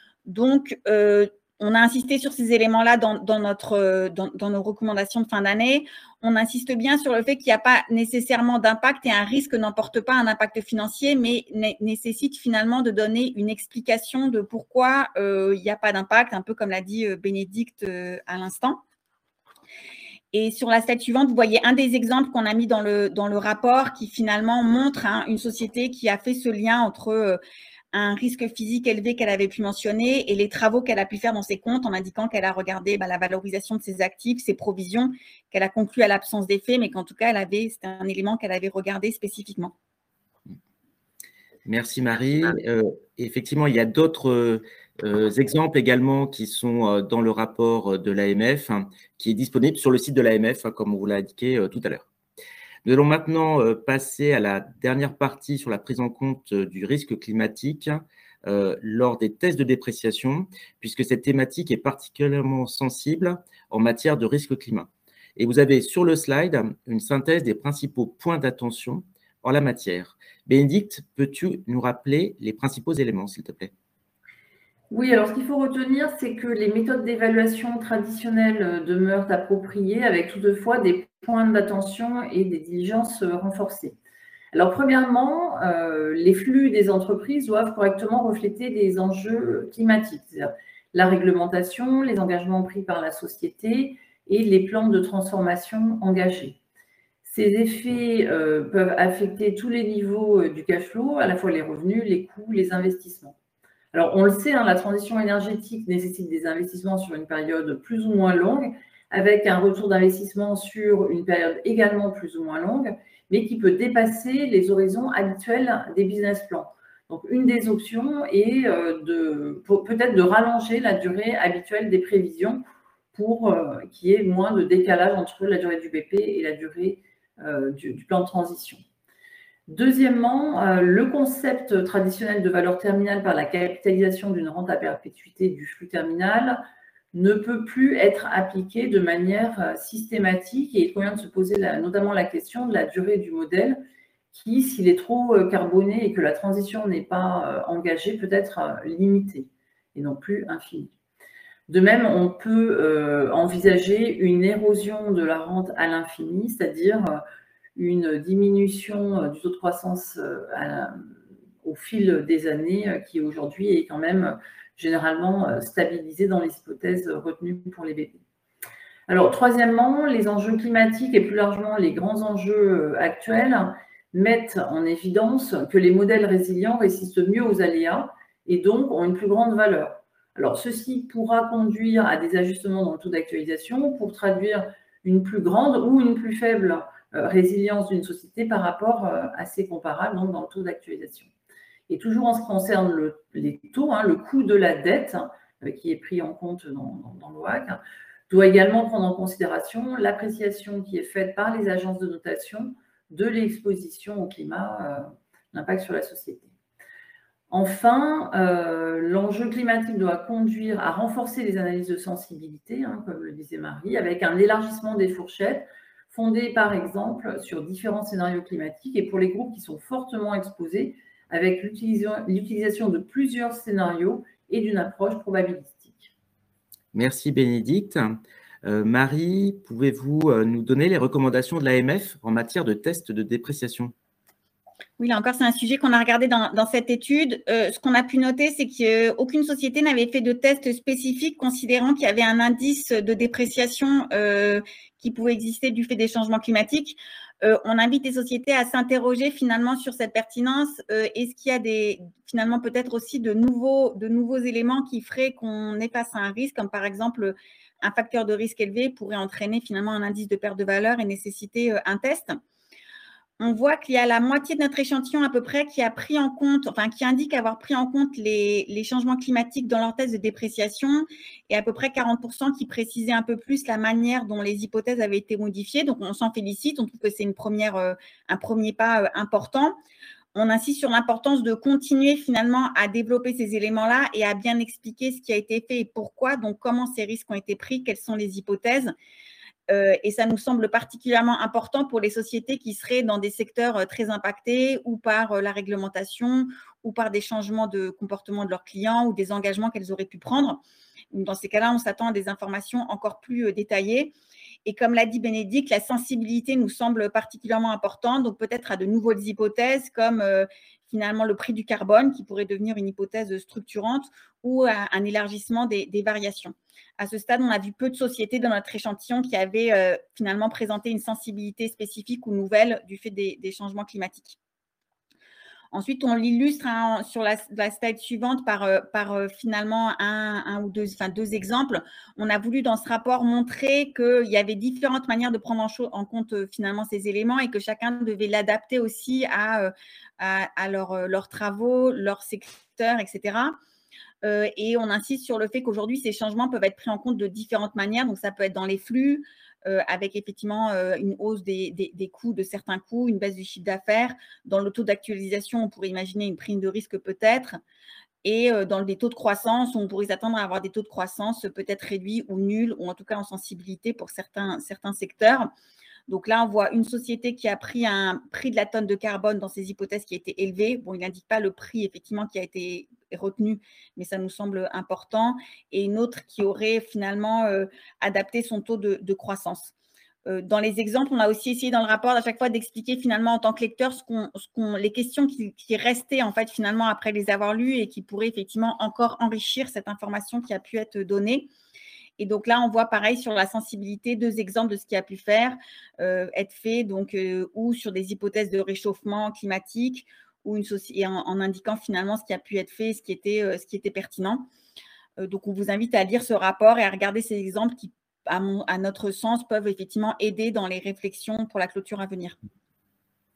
Donc, euh, on a insisté sur ces éléments-là dans, dans, notre, dans, dans nos recommandations de fin d'année. On insiste bien sur le fait qu'il n'y a pas nécessairement d'impact et un risque n'emporte pas un impact financier, mais né nécessite finalement de donner une explication de pourquoi euh, il n'y a pas d'impact, un peu comme l'a dit euh, Bénédicte euh, à l'instant. Et sur la slide suivante, vous voyez un des exemples qu'on a mis dans le, dans le rapport qui finalement montre hein, une société qui a fait ce lien entre euh, un risque physique élevé qu'elle avait pu mentionner et les travaux qu'elle a pu faire dans ses comptes en indiquant qu'elle a regardé bah, la valorisation de ses actifs, ses provisions, qu'elle a conclu à l'absence d'effet, mais qu'en tout cas, elle avait, c'était un élément qu'elle avait regardé spécifiquement. Merci Marie. Euh, effectivement, il y a d'autres euh, exemples également qui sont euh, dans le rapport de l'A M F, hein, qui est disponible sur le site de l'A M F, hein, comme on vous l'a indiqué euh, tout à l'heure. Nous allons maintenant euh, passer à la dernière partie sur la prise en compte euh, du risque climatique euh, lors des tests de dépréciation, puisque cette thématique est particulièrement sensible en matière de risque climat. Et vous avez sur le slide une synthèse des principaux points d'attention en la matière. Bénédicte, peux-tu nous rappeler les principaux éléments, s'il te plaît? Oui, alors ce qu'il faut retenir, c'est que les méthodes d'évaluation traditionnelles demeurent appropriées, avec toutefois des points d'attention et des diligences renforcées. Alors, premièrement, euh, les flux des entreprises doivent correctement refléter les enjeux climatiques, c'est-à-dire la réglementation, les engagements pris par la société et les plans de transformation engagés. Ces effets euh, peuvent affecter tous les niveaux euh, du cash flow, à la fois les revenus, les coûts, les investissements. Alors, on le sait, hein, la transition énergétique nécessite des investissements sur une période plus ou moins longue, avec un retour d'investissement sur une période également plus ou moins longue, mais qui peut dépasser les horizons habituels des business plans. Donc, une des options est euh, de, peut-être de rallonger la durée habituelle des prévisions pour euh, qu'il y ait moins de décalage entre la durée du B P et la durée euh, du, du plan de transition. Deuxièmement, euh, le concept traditionnel de valeur terminale par la capitalisation d'une rente à perpétuité du flux terminal ne peut plus être appliqué de manière systématique et il convient de se poser la, notamment la question de la durée du modèle qui, s'il est trop carboné et que la transition n'est pas engagée, peut être limitée et non plus infinie. De même, on peut euh, envisager une érosion de la rente à l'infini, c'est-à-dire une diminution du taux de croissance à, au fil des années qui aujourd'hui est quand même généralement stabilisée dans les hypothèses retenues pour les B P. Alors, troisièmement, les enjeux climatiques et plus largement les grands enjeux actuels mettent en évidence que les modèles résilients résistent mieux aux aléas et donc ont une plus grande valeur. Alors, ceci pourra conduire à des ajustements dans le taux d'actualisation pour traduire une plus grande ou une plus faible résilience d'une société par rapport à ses comparables, donc dans le taux d'actualisation. Et toujours en ce qui concerne le, les taux, hein, le coût de la dette, hein, qui est pris en compte dans, dans, dans l'O A C, doit également prendre en considération l'appréciation qui est faite par les agences de notation de l'exposition au climat, euh, l'impact sur la société. Enfin, euh, l'enjeu climatique doit conduire à renforcer les analyses de sensibilité, hein, comme le disait Marie, avec un élargissement des fourchettes fondées par exemple sur différents scénarios climatiques et pour les groupes qui sont fortement exposés, avec l'utilisation de plusieurs scénarios et d'une approche probabilistique. Merci Bénédicte. Euh, Marie, pouvez-vous euh, nous donner les recommandations de l'A M F en matière de tests de dépréciation? Oui, là encore, c'est un sujet qu'on a regardé dans, dans cette étude. Euh, ce qu'on a pu noter, c'est qu'aucune société n'avait fait de test spécifique considérant qu'il y avait un indice de dépréciation euh, qui pouvait exister du fait des changements climatiques. Euh, on invite les sociétés à s'interroger finalement sur cette pertinence. Euh, Est-ce qu'il y a des, finalement peut-être aussi de nouveaux, de nouveaux éléments qui feraient qu'on est face à un risque, comme par exemple un facteur de risque élevé pourrait entraîner finalement un indice de perte de valeur et nécessiter euh, un test. On voit qu'il y a la moitié de notre échantillon à peu près qui a pris en compte, enfin qui indique avoir pris en compte les, les changements climatiques dans leur test de dépréciation et à peu près quarante pour cent qui précisaient un peu plus la manière dont les hypothèses avaient été modifiées. Donc, on s'en félicite, on trouve que c'est une première, euh, un premier pas euh, important. On insiste sur l'importance de continuer finalement à développer ces éléments-là et à bien expliquer ce qui a été fait et pourquoi, donc comment ces risques ont été pris, quelles sont les hypothèses. Euh, et ça nous semble particulièrement important pour les sociétés qui seraient dans des secteurs très impactés ou par euh, la réglementation ou par des changements de comportement de leurs clients ou des engagements qu'elles auraient pu prendre. Dans ces cas-là, on s'attend à des informations encore plus euh, détaillées. Et comme l'a dit Bénédicte, la sensibilité nous semble particulièrement importante, donc peut-être à de nouvelles hypothèses comme euh, finalement le prix du carbone qui pourrait devenir une hypothèse structurante ou à un élargissement des, des variations. À ce stade, on a vu peu de sociétés dans notre échantillon qui avaient euh, finalement présenté une sensibilité spécifique ou nouvelle du fait des, des changements climatiques. Ensuite, on l'illustre hein, sur la, la slide suivante par, euh, par euh, finalement un, un ou deux, enfin, deux exemples. On a voulu dans ce rapport montrer qu'il y avait différentes manières de prendre en, en compte euh, finalement ces éléments et que chacun devait l'adapter aussi à, euh, à, à leur, euh, leurs travaux, leur secteur, et cetera. Euh, et on insiste sur le fait qu'aujourd'hui, ces changements peuvent être pris en compte de différentes manières. Donc, ça peut être dans les flux, euh, avec effectivement euh, une hausse des, des, des coûts, de certains coûts, une baisse du chiffre d'affaires. Dans le taux d'actualisation, on pourrait imaginer une prime de risque peut-être. Et euh, dans les taux de croissance, on pourrait s'attendre à avoir des taux de croissance peut-être réduits ou nuls, ou en tout cas en sensibilité pour certains, certains secteurs. Donc là, on voit une société qui a pris un prix de la tonne de carbone dans ses hypothèses qui a été élevé. Bon, il n'indique pas le prix effectivement qui a été retenu, mais ça nous semble important. Et une autre qui aurait finalement euh, adapté son taux de, de croissance. Euh, dans les exemples, on a aussi essayé dans le rapport à chaque fois d'expliquer finalement en tant que lecteur ce qu'on, ce qu'on, les questions qui, qui restaient en fait finalement après les avoir lues et qui pourraient effectivement encore enrichir cette information qui a pu être donnée. Et donc là, on voit pareil sur la sensibilité, deux exemples de ce qui a pu faire, euh, être fait, donc, euh, ou sur des hypothèses de réchauffement climatique, ou une et en, en indiquant finalement ce qui a pu être fait, ce qui était, euh, ce qui était pertinent. Euh, donc, on vous invite à lire ce rapport et à regarder ces exemples qui, à, mon, à notre sens, peuvent effectivement aider dans les réflexions pour la clôture à venir.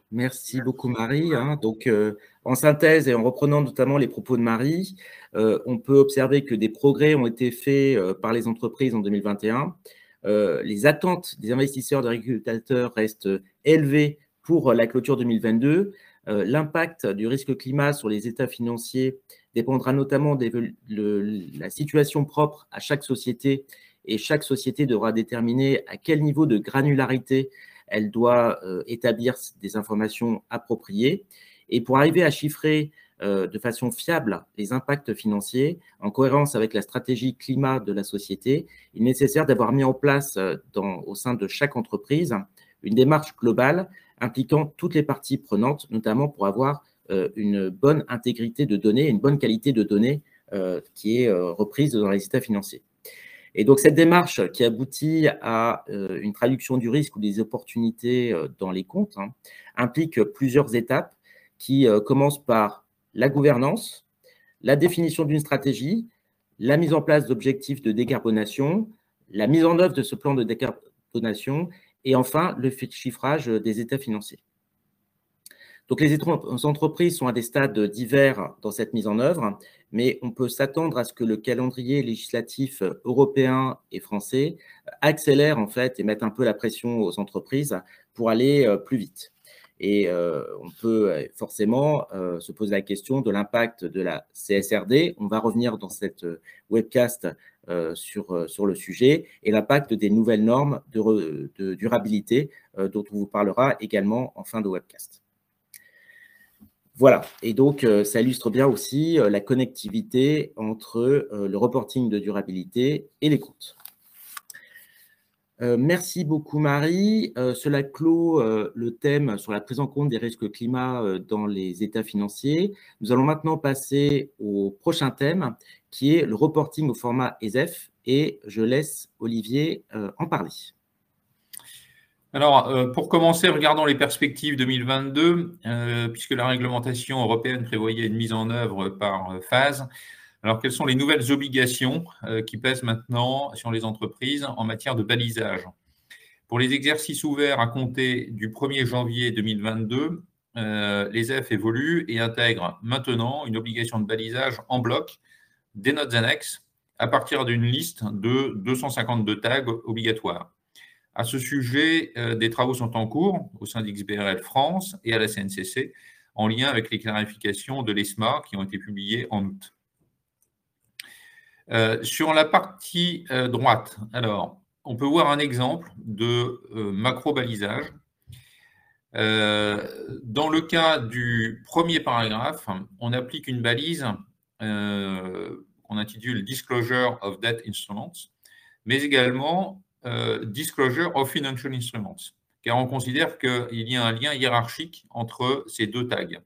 Merci beaucoup, Marie. Hein. Donc, euh, en synthèse et en reprenant notamment les propos de Marie, euh, on peut observer que des progrès ont été faits euh, par les entreprises en deux mille vingt et un. Euh, les attentes des investisseurs, des régulateurs restent élevées pour la clôture deux mille vingt-deux. Euh, L'impact du risque climat sur les états financiers dépendra notamment de la situation propre à chaque société, et chaque société devra déterminer à quel niveau de granularité elle doit euh, établir des informations appropriées. Et pour arriver à chiffrer euh, de façon fiable les impacts financiers, en cohérence avec la stratégie climat de la société, il est nécessaire d'avoir mis en place euh, dans, au sein de chaque entreprise une démarche globale impliquant toutes les parties prenantes, notamment pour avoir euh, une bonne intégrité de données, une bonne qualité de données euh, qui est euh, reprise dans les états financiers. Et donc, cette démarche qui aboutit à euh, une traduction du risque ou des opportunités euh, dans les comptes hein, implique plusieurs étapes qui euh, commencent par la gouvernance, la définition d'une stratégie, la mise en place d'objectifs de décarbonation, la mise en œuvre de ce plan de décarbonation et enfin le chiffrage des états financiers. Donc, les entreprises sont à des stades divers dans cette mise en œuvre, mais on peut s'attendre à ce que le calendrier législatif européen et français accélère en fait et mette un peu la pression aux entreprises pour aller plus vite. Et euh, on peut forcément euh, se poser la question de l'impact de la C S R D. On va revenir dans cette webcast euh, sur, sur le sujet et l'impact des nouvelles normes de, de durabilité euh, dont on vous parlera également en fin de webcast. Voilà, et donc euh, ça illustre bien aussi euh, la connectivité entre euh, le reporting de durabilité et les comptes. Euh, merci beaucoup Marie. Euh, cela clôt euh, le thème sur la prise en compte des risques climat euh, dans les états financiers. Nous allons maintenant passer au prochain thème qui est le reporting au format E S F et je laisse Olivier euh, en parler. Alors, euh, pour commencer, regardons les perspectives deux mille vingt-deux, euh, puisque la réglementation européenne prévoyait une mise en œuvre par euh, phase. Alors, quelles sont les nouvelles obligations euh, qui pèsent maintenant sur les entreprises en matière de balisage? Pour les exercices ouverts à compter du premier janvier deux mille vingt-deux, euh, les E S F évoluent et intègrent maintenant une obligation de balisage en bloc des notes annexes à partir d'une liste de deux cent cinquante-deux tags obligatoires. À ce sujet, euh, des travaux sont en cours au sein d'X B R L France et à la C N C C en lien avec les clarifications de l'ESMA qui ont été publiées en août. Euh, sur la partie euh, droite, alors, on peut voir un exemple de euh, macro-balisage. Euh, dans le cas du premier paragraphe, on applique une balise euh, qu'on intitule Disclosure of Debt Instruments, mais également Euh, disclosure of Financial Instruments, car on considère qu'il y a un lien hiérarchique entre ces deux tags.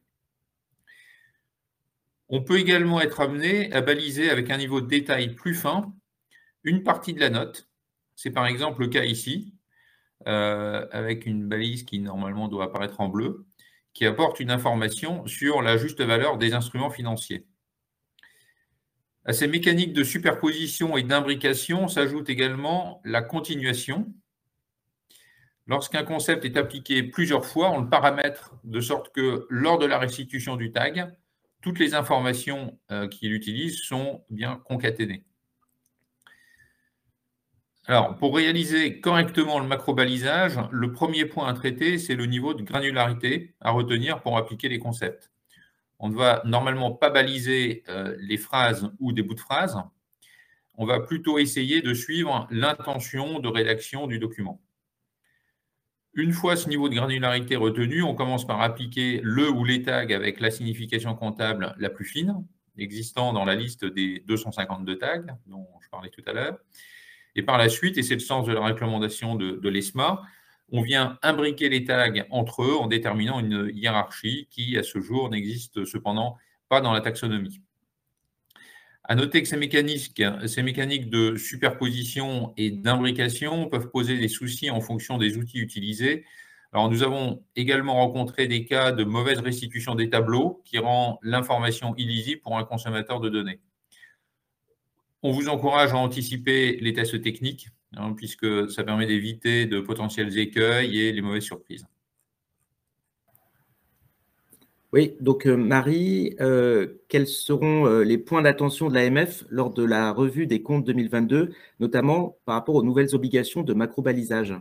On peut également être amené à baliser avec un niveau de détail plus fin une partie de la note. C'est par exemple le cas ici, euh, avec une balise qui normalement doit apparaître en bleu, qui apporte une information sur la juste valeur des instruments financiers. À ces mécaniques de superposition et d'imbrication s'ajoute également la continuation. Lorsqu'un concept est appliqué plusieurs fois, on le paramètre de sorte que lors de la restitution du tag, toutes les informations euh, qu'il utilise sont bien concaténées. Alors, pour réaliser correctement le macro-balisage, le premier point à traiter, c'est le niveau de granularité à retenir pour appliquer les concepts. On ne va normalement pas baliser euh, les phrases ou des bouts de phrases. On va plutôt essayer de suivre l'intention de rédaction du document. Une fois ce niveau de granularité retenu, on commence par appliquer le ou les tags avec la signification comptable la plus fine, existant dans la liste des deux cent cinquante-deux tags dont je parlais tout à l'heure. Et par la suite, et c'est le sens de la recommandation de, de l'ESMA, on vient imbriquer les tags entre eux en déterminant une hiérarchie qui, à ce jour, n'existe cependant pas dans la taxonomie. À noter que ces mécaniques, ces mécaniques de superposition et d'imbrication peuvent poser des soucis en fonction des outils utilisés. Alors, nous avons également rencontré des cas de mauvaise restitution des tableaux qui rend l'information illisible pour un consommateur de données. On vous encourage à anticiper les tests techniques, hein, puisque ça permet d'éviter de potentiels écueils et les mauvaises surprises. Oui, donc euh, Marie, euh, quels seront euh, les points d'attention de l'A M F lors de la revue des comptes deux mille vingt-deux, notamment par rapport aux nouvelles obligations de macro-balisage?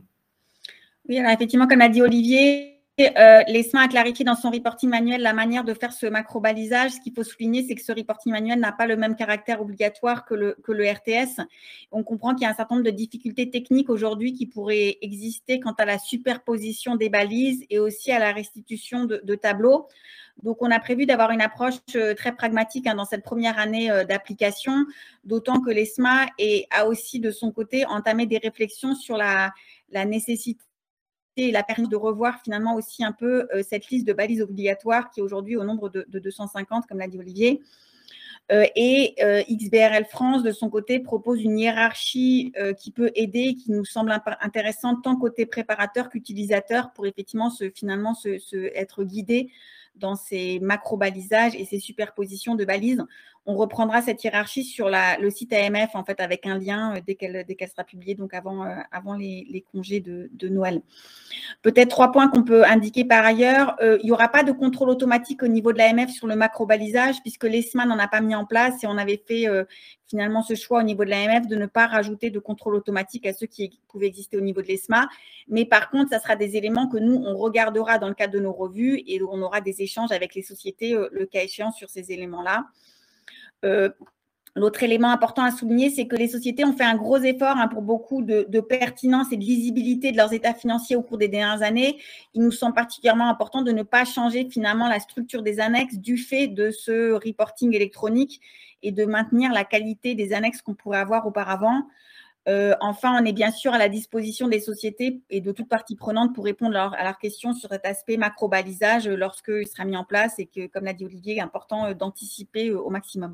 Oui, alors effectivement, comme l'a dit Olivier, euh, l'ESMA a clarifié dans son reporting manuel la manière de faire ce macro-balisage. Ce qu'il faut souligner, c'est que ce reporting manuel n'a pas le même caractère obligatoire que le, que le R T S. On comprend qu'il y a un certain nombre de difficultés techniques aujourd'hui qui pourraient exister quant à la superposition des balises et aussi à la restitution de, de tableaux. Donc, on a prévu d'avoir une approche très pragmatique hein, dans cette première année euh, d'application, d'autant que l'ESMA est, a aussi de son côté entamé des réflexions sur la, la nécessité et la permis de revoir finalement aussi un peu euh, cette liste de balises obligatoires qui est aujourd'hui au nombre de, de deux cent cinquante, comme l'a dit Olivier. Euh, et euh, X B R L France, de son côté, propose une hiérarchie euh, qui peut aider, qui nous semble intéressante tant côté préparateur qu'utilisateur pour effectivement se, finalement se, se, être guidé dans ces macro-balisages et ces superpositions de balises. On reprendra cette hiérarchie sur la, le site A M F, en fait, avec un lien euh, dès qu'elle dès qu'elle sera publiée, donc avant, euh, avant les, les congés de, de Noël. Peut-être trois points qu'on peut indiquer par ailleurs. Euh, il n'y aura pas de contrôle automatique au niveau de l'A M F sur le macro-balisage, puisque l'ESMA n'en a pas mis en place et on avait fait euh, finalement ce choix au niveau de l'A M F de ne pas rajouter de contrôle automatique à ceux qui pouvaient exister au niveau de l'ESMA. Mais par contre, ça sera des éléments que nous, on regardera dans le cadre de nos revues et on aura des échanges avec les sociétés, euh, le cas échéant, sur ces éléments-là. Euh, L'autre élément important à souligner, c'est que les sociétés ont fait un gros effort hein, pour beaucoup de, de pertinence et de lisibilité de leurs états financiers au cours des dernières années. Il nous semble particulièrement important de ne pas changer finalement la structure des annexes du fait de ce reporting électronique et de maintenir la qualité des annexes qu'on pourrait avoir auparavant. Euh, enfin, on est bien sûr à la disposition des sociétés et de toute partie prenante pour répondre leur, à leurs questions sur cet aspect macro-balisage lorsqu'il sera mis en place et que, comme l'a dit Olivier, il est important d'anticiper au maximum.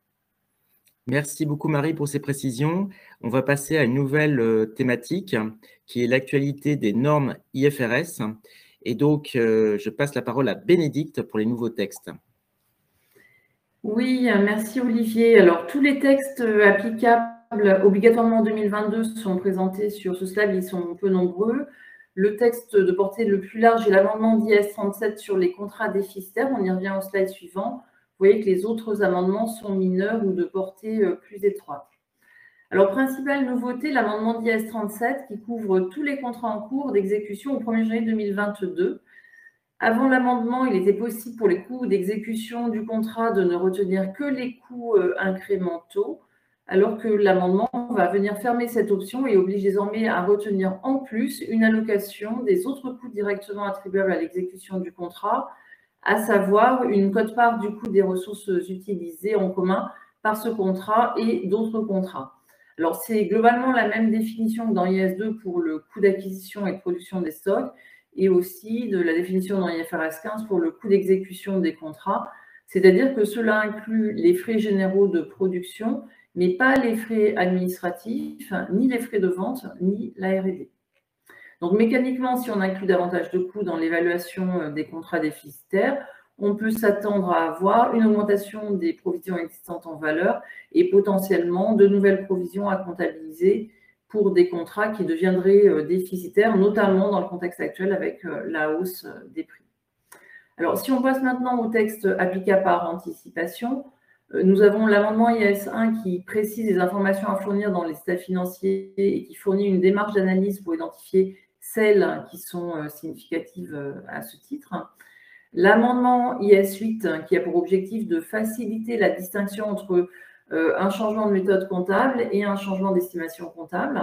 Merci beaucoup Marie pour ces précisions. On va passer à une nouvelle euh, thématique qui est l'actualité des normes I F R S. Et donc, euh, je passe la parole à Bénédicte pour les nouveaux textes. Oui, merci Olivier. Alors, tous les textes applicables obligatoirement en deux mille vingt-deux sont présentés sur ce slide, ils sont peu nombreux. Le texte de portée le plus large est l'amendement d'I S trente-sept sur les contrats déficitaires. On y revient au slide suivant. Vous voyez que les autres amendements sont mineurs ou de portée plus étroite. Alors, principale nouveauté, l'amendement d'I S trente-sept qui couvre tous les contrats en cours d'exécution au premier janvier deux mille vingt-deux. Avant l'amendement, il était possible pour les coûts d'exécution du contrat de ne retenir que les coûts incrémentaux, alors que l'amendement va venir fermer cette option et oblige désormais à retenir en plus une allocation des autres coûts directement attribuables à l'exécution du contrat, à savoir une quote-part du coût des ressources utilisées en commun par ce contrat et d'autres contrats. Alors, c'est globalement la même définition que dans I S deux pour le coût d'acquisition et de production des stocks et aussi de la définition dans I F R S quinze pour le coût d'exécution des contrats, c'est-à-dire que cela inclut les frais généraux de production, mais pas les frais administratifs, ni les frais de vente, ni la R et D. Donc, mécaniquement, si on inclut davantage de coûts dans l'évaluation des contrats déficitaires, on peut s'attendre à avoir une augmentation des provisions existantes en valeur et potentiellement de nouvelles provisions à comptabiliser pour des contrats qui deviendraient déficitaires, notamment dans le contexte actuel avec la hausse des prix. Alors, si on passe maintenant au texte applicable par anticipation, nous avons l'amendement I S un qui précise les informations à fournir dans les états financiers et qui fournit une démarche d'analyse pour identifier celles qui sont significatives à ce titre. L'amendement I S huit qui a pour objectif de faciliter la distinction entre un changement de méthode comptable et un changement d'estimation comptable.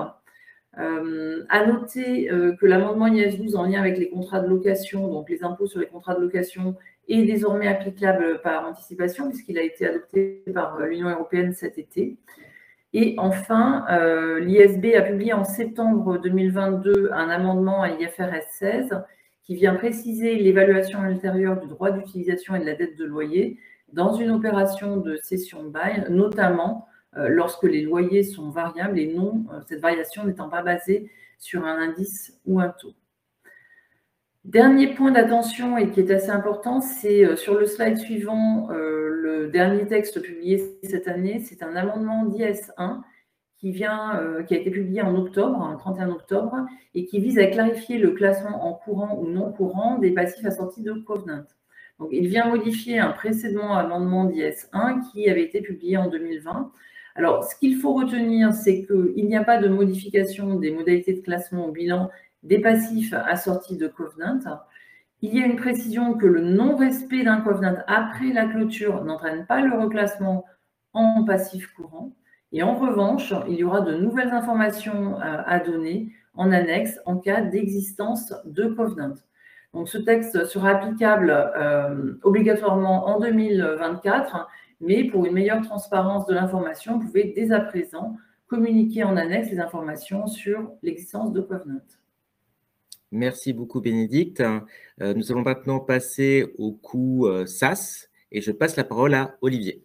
Euh, à noter euh, que l'amendement I S douze en lien avec les contrats de location, donc les impôts sur les contrats de location, est désormais applicable par anticipation puisqu'il a été adopté par l'Union européenne cet été. Et enfin, euh, l'I S B a publié en septembre deux mille vingt-deux un amendement à I F R S seize qui vient préciser l'évaluation ultérieure du droit d'utilisation et de la dette de loyer dans une opération de cession de bail, notamment euh, lorsque les loyers sont variables et non, euh, cette variation n'étant pas basée sur un indice ou un taux. Dernier point d'attention et qui est assez important, c'est euh, sur le slide suivant, euh, le dernier texte publié cette année, c'est un amendement d'I S un qui, vient, euh, qui a été publié en octobre, le trente et un octobre, et qui vise à clarifier le classement en courant ou non courant des passifs assortis de covenant. Donc, il vient modifier un précédent amendement d'I S un qui avait été publié en deux mille vingt. Alors, ce qu'il faut retenir, c'est qu'il n'y a pas de modification des modalités de classement au bilan des passifs assortis de covenant. Il y a une précision que le non-respect d'un covenant après la clôture n'entraîne pas le reclassement en passif courant. Et en revanche, il y aura de nouvelles informations à donner en annexe en cas d'existence de covenant. Donc, ce texte sera applicable euh, obligatoirement en deux mille vingt-quatre, mais pour une meilleure transparence de l'information, vous pouvez dès à présent communiquer en annexe les informations sur l'existence de covenant. Merci beaucoup, Bénédicte. Euh, nous allons maintenant passer au coût euh, S A S et je passe la parole à Olivier.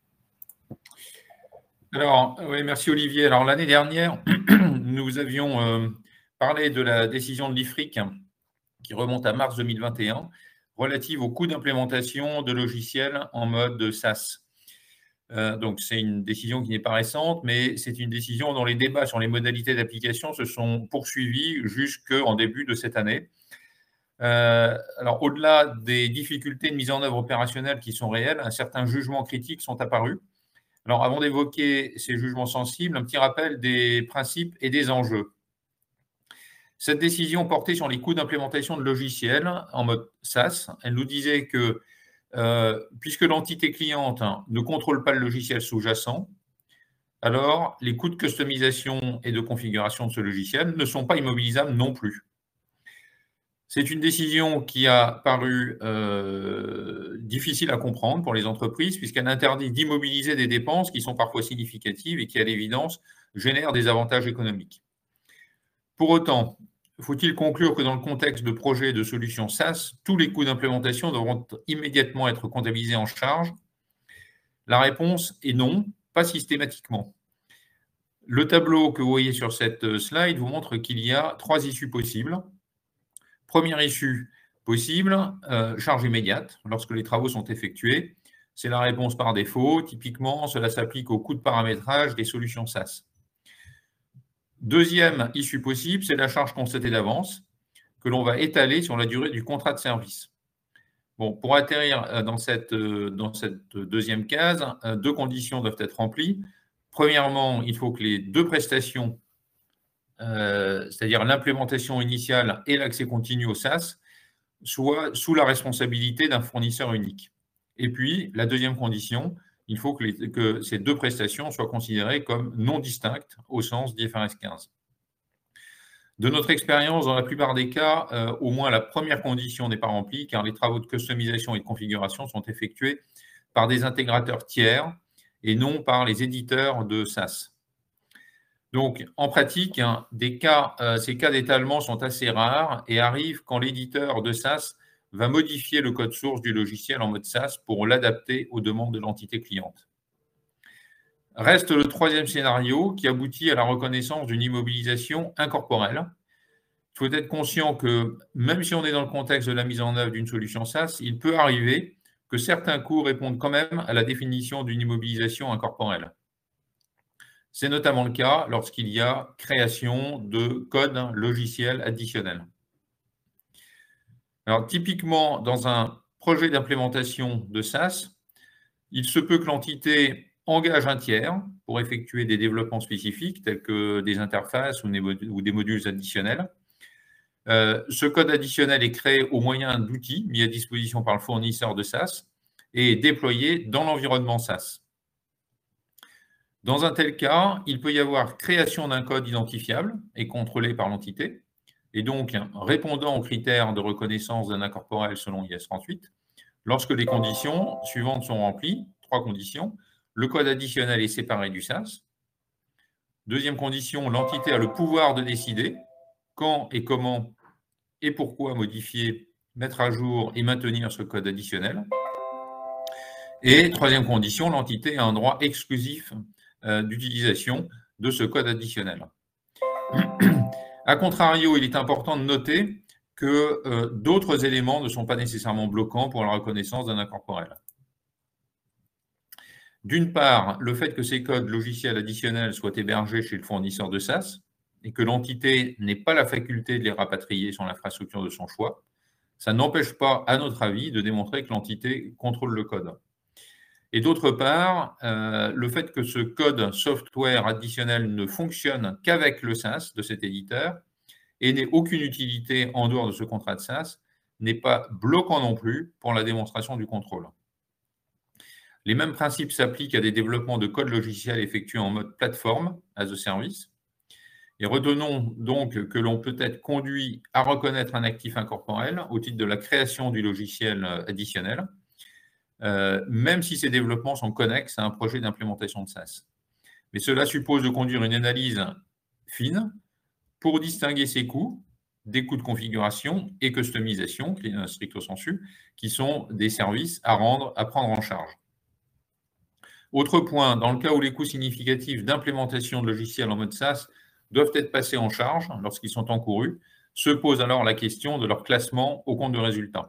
Alors, oui, merci Olivier. Alors, l'année dernière, nous avions euh, parlé de la décision de l'I F R I C qui remonte à mars deux mille vingt et un, relative au coût d'implémentation de logiciels en mode S A S. Euh, donc, c'est une décision qui n'est pas récente, mais c'est une décision dont les débats sur les modalités d'application se sont poursuivis jusqu'en début de cette année. Euh, alors, au-delà des difficultés de mise en œuvre opérationnelle qui sont réelles, un certain jugement critique sont apparus. Alors, avant d'évoquer ces jugements sensibles, un petit rappel des principes et des enjeux. Cette décision portait sur les coûts d'implémentation de logiciels en mode S A S. Elle nous disait que euh, puisque l'entité cliente ne contrôle pas le logiciel sous-jacent, alors les coûts de customisation et de configuration de ce logiciel ne sont pas immobilisables non plus. C'est une décision qui a paru euh, difficile à comprendre pour les entreprises puisqu'elle interdit d'immobiliser des dépenses qui sont parfois significatives et qui, à l'évidence, génèrent des avantages économiques. Pour autant, faut-il conclure que dans le contexte de projets de solutions S A S, tous les coûts d'implémentation devront immédiatement être comptabilisés en charge? La réponse est non, pas systématiquement. Le tableau que vous voyez sur cette slide vous montre qu'il y a trois issues possibles. Première issue possible, euh, charge immédiate, lorsque les travaux sont effectués. C'est la réponse par défaut. Typiquement, cela s'applique au coût de paramétrage des solutions S A S. Deuxième issue possible, c'est la charge constatée d'avance que l'on va étaler sur la durée du contrat de service. Bon, pour atterrir dans cette, dans cette deuxième case, deux conditions doivent être remplies. Premièrement, il faut que les deux prestations, euh, c'est-à-dire l'implémentation initiale et l'accès continu au S A S, soient sous la responsabilité d'un fournisseur unique. Et puis, la deuxième condition, il faut que, les, que ces deux prestations soient considérées comme non distinctes au sens d'I F R S quinze. De notre expérience, dans la plupart des cas, euh, au moins la première condition n'est pas remplie, car les travaux de customisation et de configuration sont effectués par des intégrateurs tiers et non par les éditeurs de S A S. Donc, en pratique, hein, des cas, euh, ces cas d'étalement sont assez rares et arrivent quand l'éditeur de S A S va modifier le code source du logiciel en mode S A S pour l'adapter aux demandes de l'entité cliente. Reste le troisième scénario qui aboutit à la reconnaissance d'une immobilisation incorporelle. Il faut être conscient que même si on est dans le contexte de la mise en œuvre d'une solution S A S, il peut arriver que certains coûts répondent quand même à la définition d'une immobilisation incorporelle. C'est notamment le cas lorsqu'il y a création de code logiciel additionnel. Alors, typiquement, dans un projet d'implémentation de S A S, il se peut que l'entité engage un tiers pour effectuer des développements spécifiques tels que des interfaces ou des modules additionnels. Euh, ce code additionnel est créé au moyen d'outils mis à disposition par le fournisseur de S A S et est déployé dans l'environnement S A S. Dans un tel cas, il peut y avoir création d'un code identifiable et contrôlé par l'entité, et donc répondant aux critères de reconnaissance d'un incorporel selon I S trente-huit, lorsque les conditions suivantes sont remplies, trois conditions. Le code additionnel est séparé du S A S. Deuxième condition, l'entité a le pouvoir de décider quand et comment et pourquoi modifier, mettre à jour et maintenir ce code additionnel. Et troisième condition, l'entité a un droit exclusif euh, d'utilisation de ce code additionnel. A contrario, il est important de noter que euh, d'autres éléments ne sont pas nécessairement bloquants pour la reconnaissance d'un incorporel. D'une part, le fait que ces codes logiciels additionnels soient hébergés chez le fournisseur de S A S et que l'entité n'ait pas la faculté de les rapatrier sur l'infrastructure de son choix. ça n'empêche pas, à notre avis, de démontrer que l'entité contrôle le code. Et d'autre part, euh, le fait que ce code software additionnel ne fonctionne qu'avec le SaaS de cet éditeur et n'ait aucune utilité en dehors de ce contrat de SaaS n'est pas bloquant non plus pour la démonstration du contrôle. Les mêmes principes s'appliquent à des développements de code logiciel effectués en mode plateforme as a service. Et retenons donc que l'on peut être conduit à reconnaître un actif incorporel au titre de la création du logiciel additionnel, euh, même si ces développements sont connexes à un projet d'implémentation de SaaS. Mais cela suppose de conduire une analyse fine pour distinguer ces coûts des coûts de configuration et customisation, stricto sensu, qui sont des services à rendre, à prendre en charge. Autre point, dans le cas où les coûts significatifs d'implémentation de logiciels en mode SaaS doivent être passés en charge lorsqu'ils sont encourus, se pose alors la question de leur classement au compte de résultat.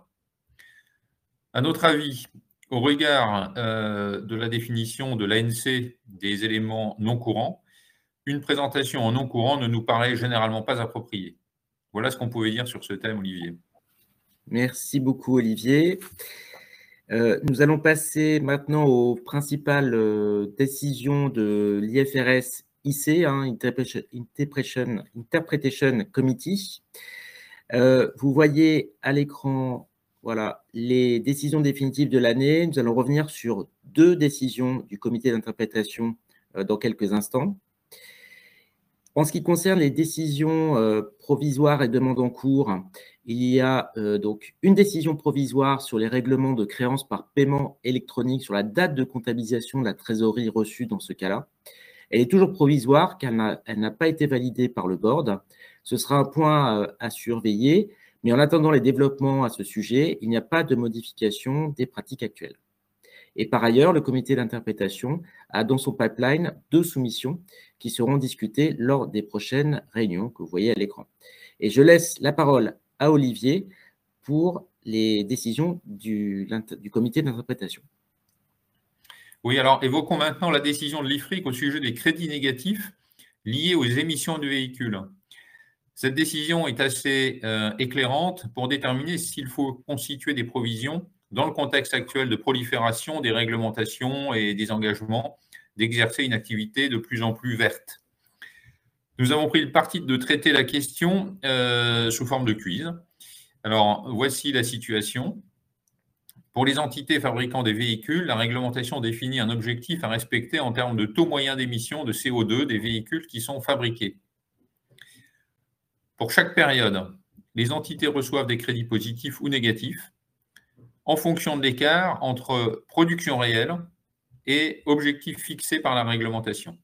À notre avis, au regard euh, de la définition de l'A N C des éléments non courants, une présentation en non courant ne nous paraît généralement pas appropriée. Voilà ce qu'on pouvait dire sur ce thème, Olivier. Merci beaucoup, Olivier. Euh, nous allons passer maintenant aux principales euh, décisions de l'I F R S I C, hein, Interpretation, Interpretation, Interpretation Committee. Euh, vous voyez à l'écran voilà, les décisions définitives de l'année. Nous allons revenir sur deux décisions du comité d'interprétation euh, dans quelques instants. En ce qui concerne les décisions euh, provisoires et demandes en cours, il y a euh, donc une décision provisoire sur les règlements de créances par paiement électronique sur la date de comptabilisation de la trésorerie reçue dans ce cas-là. Elle est toujours provisoire car elle n'a pas été validée par le board. Ce sera un point euh, à surveiller, mais en attendant les développements à ce sujet, il n'y a pas de modification des pratiques actuelles. Et par ailleurs, le comité d'interprétation a dans son pipeline deux soumissions qui seront discutées lors des prochaines réunions que vous voyez à l'écran. Et je laisse la parole à Olivier pour les décisions du, du comité d'interprétation. Oui, alors évoquons maintenant la décision de l'I F R I C au sujet des crédits négatifs liés aux émissions du véhicule. Cette décision est assez euh, éclairante pour déterminer s'il faut constituer des provisions dans le contexte actuel de prolifération des réglementations et des engagements d'exercer une activité de plus en plus verte. Nous avons pris le parti de traiter la question euh, sous forme de quiz. Alors, voici la situation. Pour les entités fabricant des véhicules, la réglementation définit un objectif à respecter en termes de taux moyen d'émission de C O deux des véhicules qui sont fabriqués. Pour chaque période, les entités reçoivent des crédits positifs ou négatifs en fonction de l'écart entre production réelle et objectifs fixés par la réglementation.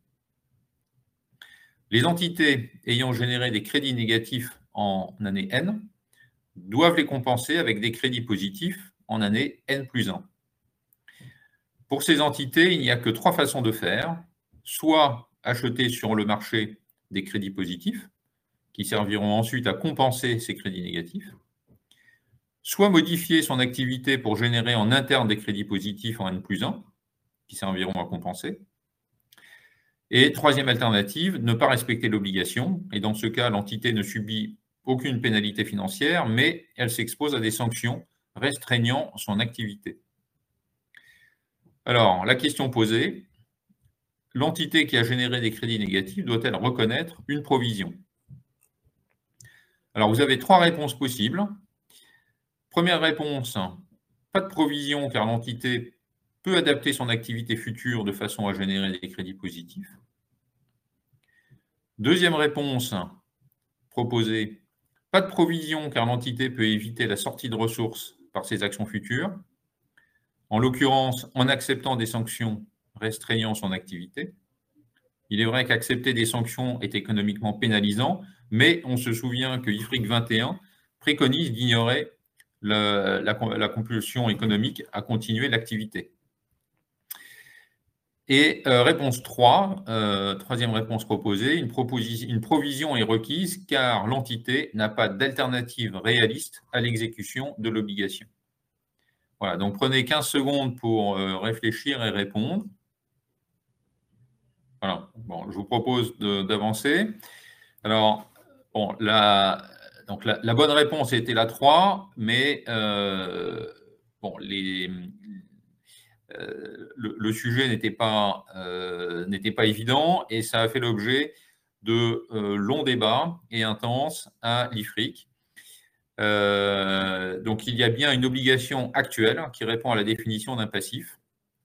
Les entités ayant généré des crédits négatifs en année N doivent les compenser avec des crédits positifs en année N plus un. Pour ces entités, il n'y a que trois façons de faire, soit acheter sur le marché des crédits positifs, qui serviront ensuite à compenser ces crédits négatifs, soit modifier son activité pour générer en interne des crédits positifs en N plus un, qui serviront à compenser. Et troisième alternative, ne pas respecter l'obligation. Et dans ce cas, l'entité ne subit aucune pénalité financière, mais elle s'expose à des sanctions restreignant son activité. Alors, la question posée, l'entité qui a généré des crédits négatifs doit-elle reconnaître une provision? Alors, vous avez trois réponses possibles. Première réponse, pas de provision car l'entité peut adapter son activité future de façon à générer des crédits positifs. Deuxième réponse proposée, pas de provision car l'entité peut éviter la sortie de ressources par ses actions futures, en l'occurrence en acceptant des sanctions restreignant son activité. Il est vrai qu'accepter des sanctions est économiquement pénalisant, mais on se souvient que I F R I C vingt et un préconise d'ignorer la, la, la compulsion économique à continuer l'activité. Et euh, réponse trois, euh, troisième réponse proposée, une, une provision est requise car l'entité n'a pas d'alternative réaliste à l'exécution de l'obligation. Voilà, donc prenez quinze secondes pour euh, réfléchir et répondre. Voilà, bon, je vous propose d'avancer. Alors, bon, la, donc la, la bonne réponse était la trois, mais euh, bon, les, euh, le, le sujet n'était pas, euh, n'était pas évident et ça a fait l'objet de euh, longs débats et intenses à l'I F R I C. Euh, donc, il y a bien une obligation actuelle qui répond à la définition d'un passif.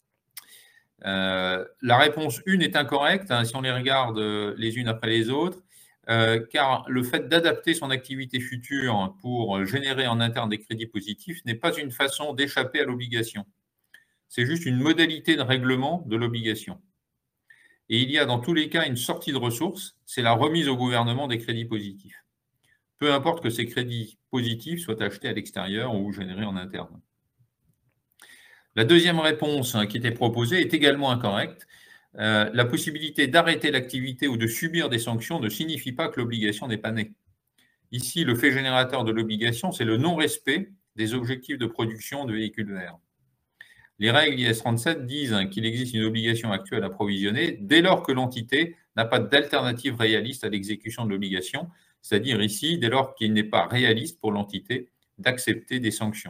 Euh, la réponse une est incorrecte, hein, si on les regarde les unes après les autres, euh, car le fait d'adapter son activité future pour générer en interne des crédits positifs n'est pas une façon d'échapper à l'obligation. C'est juste une modalité de règlement de l'obligation. Et il y a dans tous les cas une sortie de ressources, c'est la remise au gouvernement des crédits positifs. Peu importe que ces crédits positifs soient achetés à l'extérieur ou générés en interne. La deuxième réponse qui était proposée est également incorrecte. Euh, la possibilité d'arrêter l'activité ou de subir des sanctions ne signifie pas que l'obligation n'est pas née. Ici, le fait générateur de l'obligation, c'est le non-respect des objectifs de production de véhicules verts. Les règles I S trente-sept disent qu'il existe une obligation actuelle à provisionner dès lors que l'entité n'a pas d'alternative réaliste à l'exécution de l'obligation, c'est-à-dire ici, dès lors qu'il n'est pas réaliste pour l'entité d'accepter des sanctions.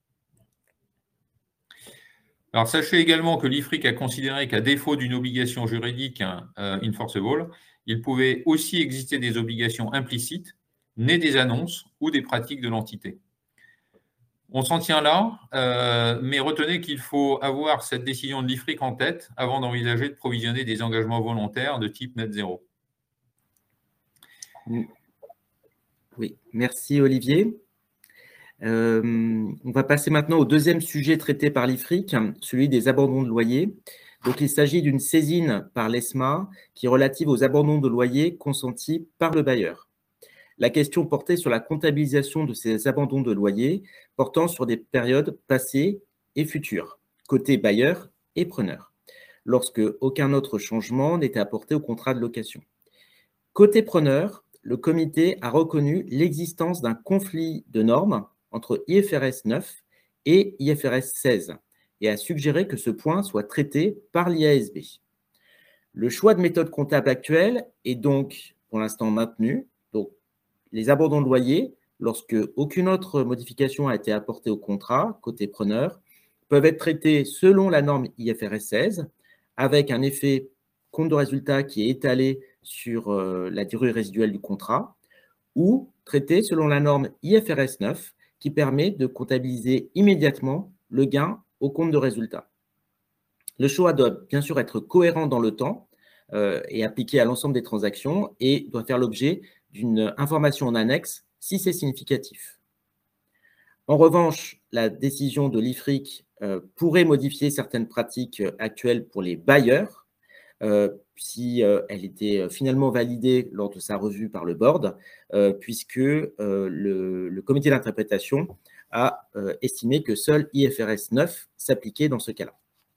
Alors, sachez également que l'I F R I C a considéré qu'à défaut d'une obligation juridique euh, enforceable, il pouvait aussi exister des obligations implicites, nées des annonces ou des pratiques de l'entité. On s'en tient là, euh, mais retenez qu'il faut avoir cette décision de l'I F R I C en tête avant d'envisager de provisionner des engagements volontaires de type net zéro. Oui, merci Olivier. Euh, on va passer maintenant au deuxième sujet traité par l'I F R I C, celui des abandons de loyer. Donc, il s'agit d'une saisine par l'ESMA qui est relative aux abandons de loyer consentis par le bailleur. La question portait sur la comptabilisation de ces abandons de loyer portant sur des périodes passées et futures, côté bailleur et preneur, lorsque aucun autre changement n'était apporté au contrat de location. Côté preneur, le comité a reconnu l'existence d'un conflit de normes entre I F R S neuf et I F R S seize et a suggéré que ce point soit traité par l'I A S B. Le choix de méthode comptable actuelle est donc pour l'instant maintenu. Donc, les abandons de loyer, lorsque aucune autre modification a été apportée au contrat, côté preneur, peuvent être traités selon la norme I F R S seize, avec un effet compte de résultat qui est étalé sur euh, la durée résiduelle du contrat, ou traités selon la norme I F R S neuf, qui permet de comptabiliser immédiatement le gain au compte de résultat. Le choix doit bien sûr être cohérent dans le temps euh, et appliqué à l'ensemble des transactions et doit faire l'objet d'une information en annexe si c'est significatif. En revanche, la décision de l'I F R I C euh, pourrait modifier certaines pratiques actuelles pour les bailleurs euh, si euh, elle était finalement validée lors de sa revue par le board, euh, puisque euh, le, le comité d'interprétation a euh, estimé que seul I F R S neuf s'appliquait dans ce cas-là.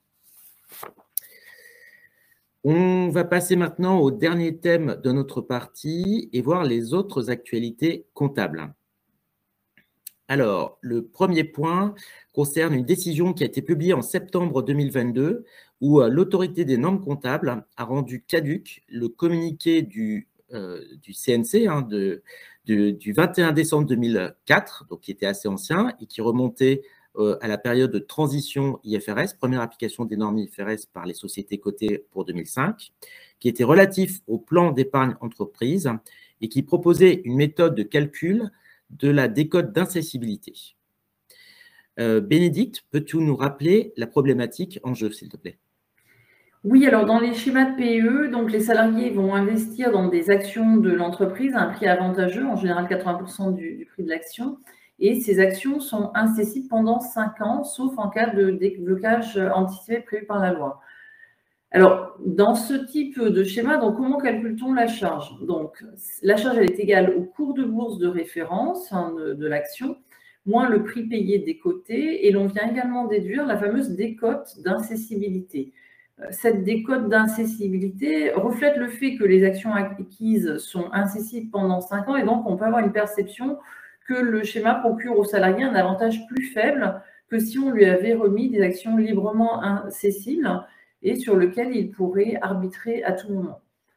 On va passer maintenant au dernier thème de notre partie et voir les autres actualités comptables. Alors, le premier point concerne une décision qui a été publiée en septembre deux mille vingt-deux où l'autorité des normes comptables a rendu caduc le communiqué du, euh, du C N C hein, de, de, du vingt et un décembre deux mille quatre, donc qui était assez ancien et qui remontait euh, à la période de transition I F R S, première application des normes I F R S par les sociétés cotées pour deux mille cinq, qui était relatif au plan d'épargne entreprise et qui proposait une méthode de calcul de la décote d'incessibilité. Euh, Bénédicte, peux-tu nous rappeler la problématique en jeu, s'il te plaît? Oui, alors dans les schémas de P E, donc les salariés vont investir dans des actions de l'entreprise à un prix avantageux, en général quatre-vingts pour cent du, du prix de l'action, et ces actions sont incessibles pendant cinq ans, sauf en cas de déblocage anticipé prévu par la loi. Alors, dans ce type de schéma, donc comment calcule-t-on la charge? Donc, la charge, elle est égale au cours de bourse de référence hein, de, de l'action, moins le prix payé décoté, et l'on vient également déduire la fameuse décote d'incessibilité. Cette décote d'incessibilité reflète le fait que les actions acquises sont incessibles pendant cinq ans, et donc on peut avoir une perception que le schéma procure au salarié un avantage plus faible que si on lui avait remis des actions librement incessibles et sur lequel il pourrait arbitrer à tout moment.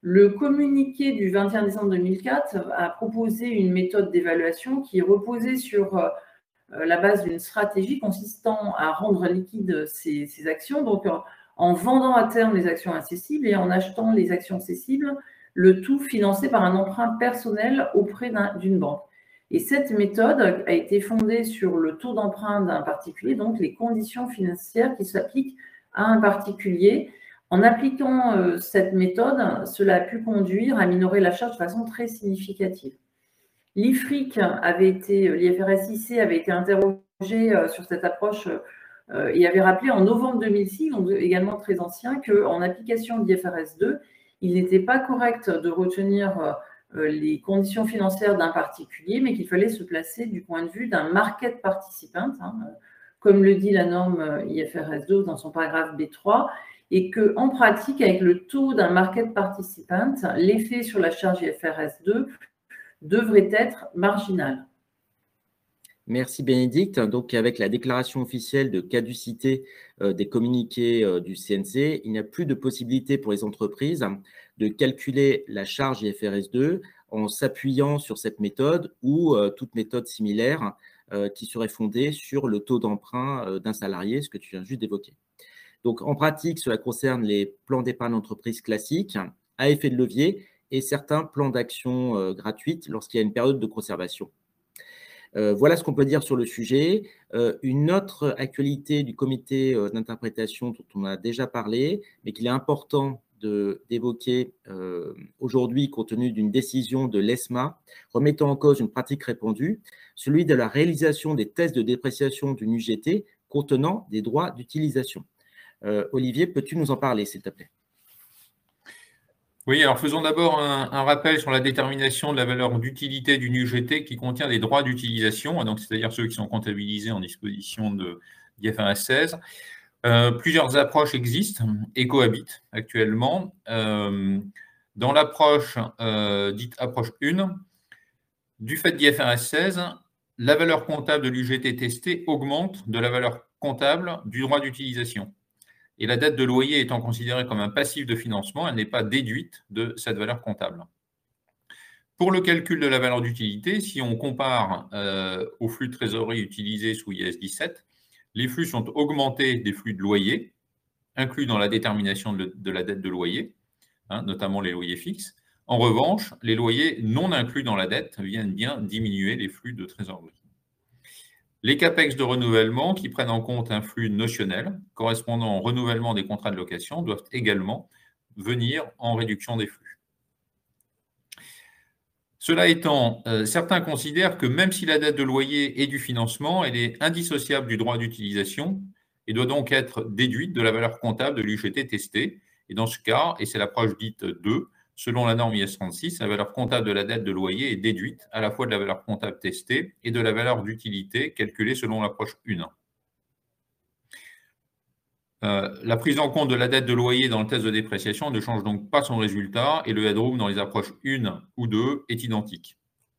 Le communiqué du vingt et un décembre deux mille quatre a proposé une méthode d'évaluation qui reposait sur euh, la base d'une stratégie consistant à rendre liquides ces, ces actions, donc en, en vendant à terme les actions incessibles et en achetant les actions cessibles, le tout financé par un emprunt personnel auprès d'une banque. Et cette méthode a été fondée sur le taux d'emprunt d'un particulier, donc les conditions financières qui s'appliquent à un particulier. En appliquant euh, cette méthode, cela a pu conduire à minorer la charge de façon très significative. L'I F R I C avait été, l'I F R S I C avait été interrogé euh, sur cette approche euh, et avait rappelé en novembre deux mille six, donc également très ancien, qu'en application d'I F R S deux, il n'était pas correct de retenir euh, les conditions financières d'un particulier, mais qu'il fallait se placer du point de vue d'un market participant, hein, comme le dit la norme I F R S deux dans son paragraphe B trois, et qu'en pratique, avec le taux d'un market participant, l'effet sur la charge I F R S deux devrait être marginal. Merci Bénédicte. Donc, avec la déclaration officielle de caducité euh, des communiqués euh, du C N C, il n'y a plus de possibilité pour les entreprises de calculer la charge I F R S deux en s'appuyant sur cette méthode ou euh, toute méthode similaire euh, qui serait fondée sur le taux d'emprunt euh, d'un salarié, ce que tu viens juste d'évoquer. Donc, en pratique, cela concerne les plans d'épargne d'entreprise classiques à effet de levier et certains plans d'action euh, gratuites lorsqu'il y a une période de conservation. Euh, voilà ce qu'on peut dire sur le sujet. Euh, une autre actualité du comité euh, d'interprétation dont on a déjà parlé, mais qu'il est important d'évoquer euh, aujourd'hui compte tenu d'une décision de l'ESMA remettant en cause une pratique répandue, celui de la réalisation des tests de dépréciation d'une U G T contenant des droits d'utilisation. Euh, Olivier, peux-tu nous en parler, s'il te plaît? Oui, alors faisons d'abord un, un rappel sur la détermination de la valeur d'utilité d'une U G T qui contient des droits d'utilisation, donc c'est-à-dire ceux qui sont comptabilisés en disposition de d'I F R S seize. Euh, plusieurs approches existent et cohabitent actuellement. Euh, dans l'approche euh, dite approche un, du fait d'I F R S seize, la valeur comptable de l'U G T testée augmente de la valeur comptable du droit d'utilisation. Et la dette de loyer étant considérée comme un passif de financement, elle n'est pas déduite de cette valeur comptable. Pour le calcul de la valeur d'utilité, si on compare euh, aux flux de trésorerie utilisés sous I S dix-sept, les flux sont augmentés des flux de loyer, inclus dans la détermination de, de la dette de loyer, hein, notamment les loyers fixes. En revanche, les loyers non inclus dans la dette viennent bien diminuer les flux de trésorerie. Les CAPEX de renouvellement, qui prennent en compte un flux notionnel correspondant au renouvellement des contrats de location, doivent également venir en réduction des flux. Cela étant, euh, certains considèrent que même si la dette de loyer est du financement, elle est indissociable du droit d'utilisation et doit donc être déduite de la valeur comptable de l'U G T testée. Et dans ce cas, et c'est l'approche dite deux, selon la norme I S trente-six, la valeur comptable de la dette de loyer est déduite à la fois de la valeur comptable testée et de la valeur d'utilité calculée selon l'approche un. Euh, la prise en compte de la dette de loyer dans le test de dépréciation ne change donc pas son résultat et le headroom dans les approches un ou deux est identique.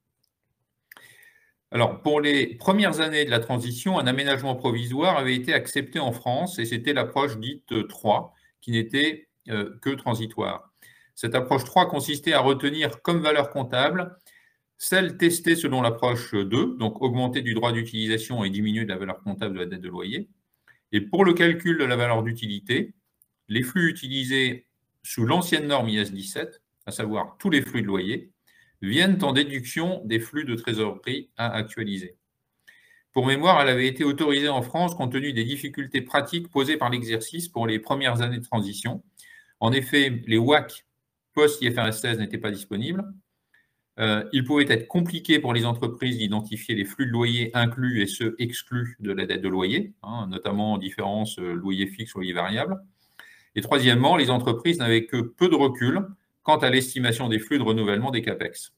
Alors, pour les premières années de la transition, un aménagement provisoire avait été accepté en France et c'était l'approche dite trois qui n'était euh, que transitoire. Cette approche trois consistait à retenir comme valeur comptable celle testée selon l'approche deux, donc augmenter du droit d'utilisation et diminuer de la valeur comptable de la dette de loyer. Et pour le calcul de la valeur d'utilité, les flux utilisés sous l'ancienne norme I S dix-sept, à savoir tous les flux de loyer, viennent en déduction des flux de trésorerie à actualiser. Pour mémoire, elle avait été autorisée en France compte tenu des difficultés pratiques posées par l'exercice pour les premières années de transition. En effet, les W A C post-I F R S seize n'étaient pas disponibles. Euh, il pouvait être compliqué pour les entreprises d'identifier les flux de loyer inclus et ceux exclus de la dette de loyer, hein, notamment en différence euh, loyer fixe, loyer variable. Et troisièmement, les entreprises n'avaient que peu de recul quant à l'estimation des flux de renouvellement des CAPEX.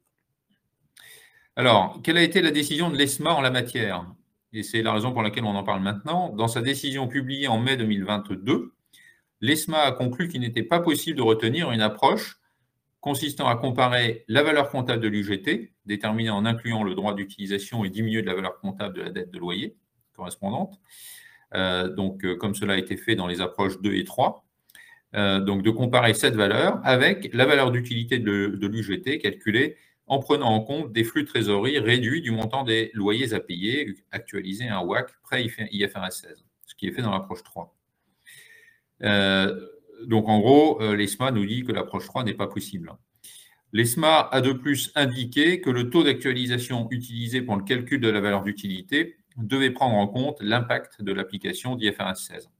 Alors, quelle a été la décision de l'ESMA en la matière? Et c'est la raison pour laquelle on en parle maintenant. Dans sa décision publiée en mai deux mille vingt-deux, l'ESMA a conclu qu'il n'était pas possible de retenir une approche consistant à comparer la valeur comptable de l'U G T, déterminée en incluant le droit d'utilisation et diminuer de la valeur comptable de la dette de loyer correspondante, euh, donc euh, comme cela a été fait dans les approches deux et trois, Euh, donc, de comparer cette valeur avec la valeur d'utilité de, de l'U G T calculée en prenant en compte des flux de trésorerie réduits du montant des loyers à payer, actualisé à un W A C pré-I F R S seize, ce qui est fait dans l'approche trois. Euh, donc, en gros, euh, l'E S M A nous dit que l'approche trois n'est pas possible. L'E S M A a de plus indiqué que le taux d'actualisation utilisé pour le calcul de la valeur d'utilité devait prendre en compte l'impact de l'application d'I F R S seize.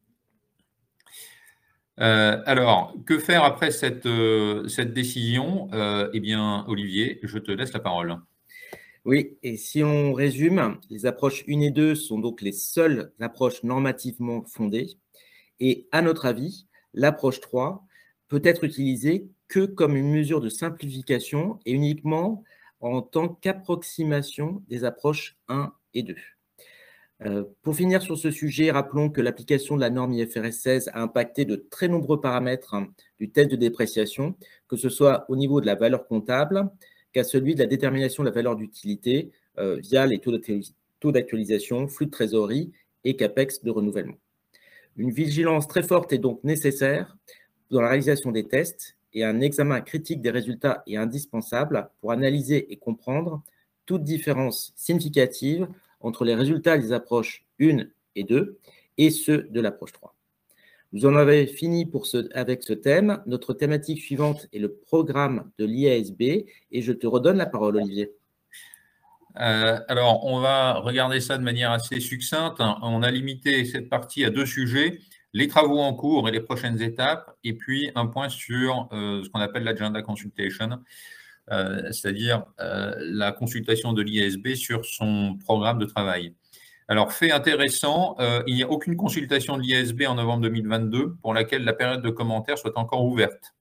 Euh, alors, que faire après cette, euh, cette décision? euh, Eh bien, Olivier, je te laisse la parole. Oui, et si on résume, les approches un et deux sont donc les seules approches normativement fondées. Et à notre avis, l'approche trois peut être utilisée que comme une mesure de simplification et uniquement en tant qu'approximation des approches un et deux. Euh, pour finir sur ce sujet, rappelons que l'application de la norme I F R S seize a impacté de très nombreux paramètres hein, du test de dépréciation, que ce soit au niveau de la valeur comptable qu'à celui de la détermination de la valeur d'utilité euh, via les taux d'actualisation, flux de trésorerie et CAPEX de renouvellement. Une vigilance très forte est donc nécessaire dans la réalisation des tests et un examen critique des résultats est indispensable pour analyser et comprendre toute différence significative entre les résultats des approches un et deux et ceux de l'approche trois. Nous en avons fini pour ce, avec ce thème. Notre thématique suivante est le programme de l'I A S B et je te redonne la parole, Olivier. Euh, alors, on va regarder ça de manière assez succincte. On a limité cette partie à deux sujets, les travaux en cours et les prochaines étapes, et puis un point sur euh, ce qu'on appelle l'agenda consultation, euh, c'est-à-dire euh, la consultation de l'I A S B sur son programme de travail. Alors, fait intéressant, euh, il n'y a aucune consultation de l'I A S B en novembre deux mille vingt-deux pour laquelle la période de commentaires soit encore ouverte.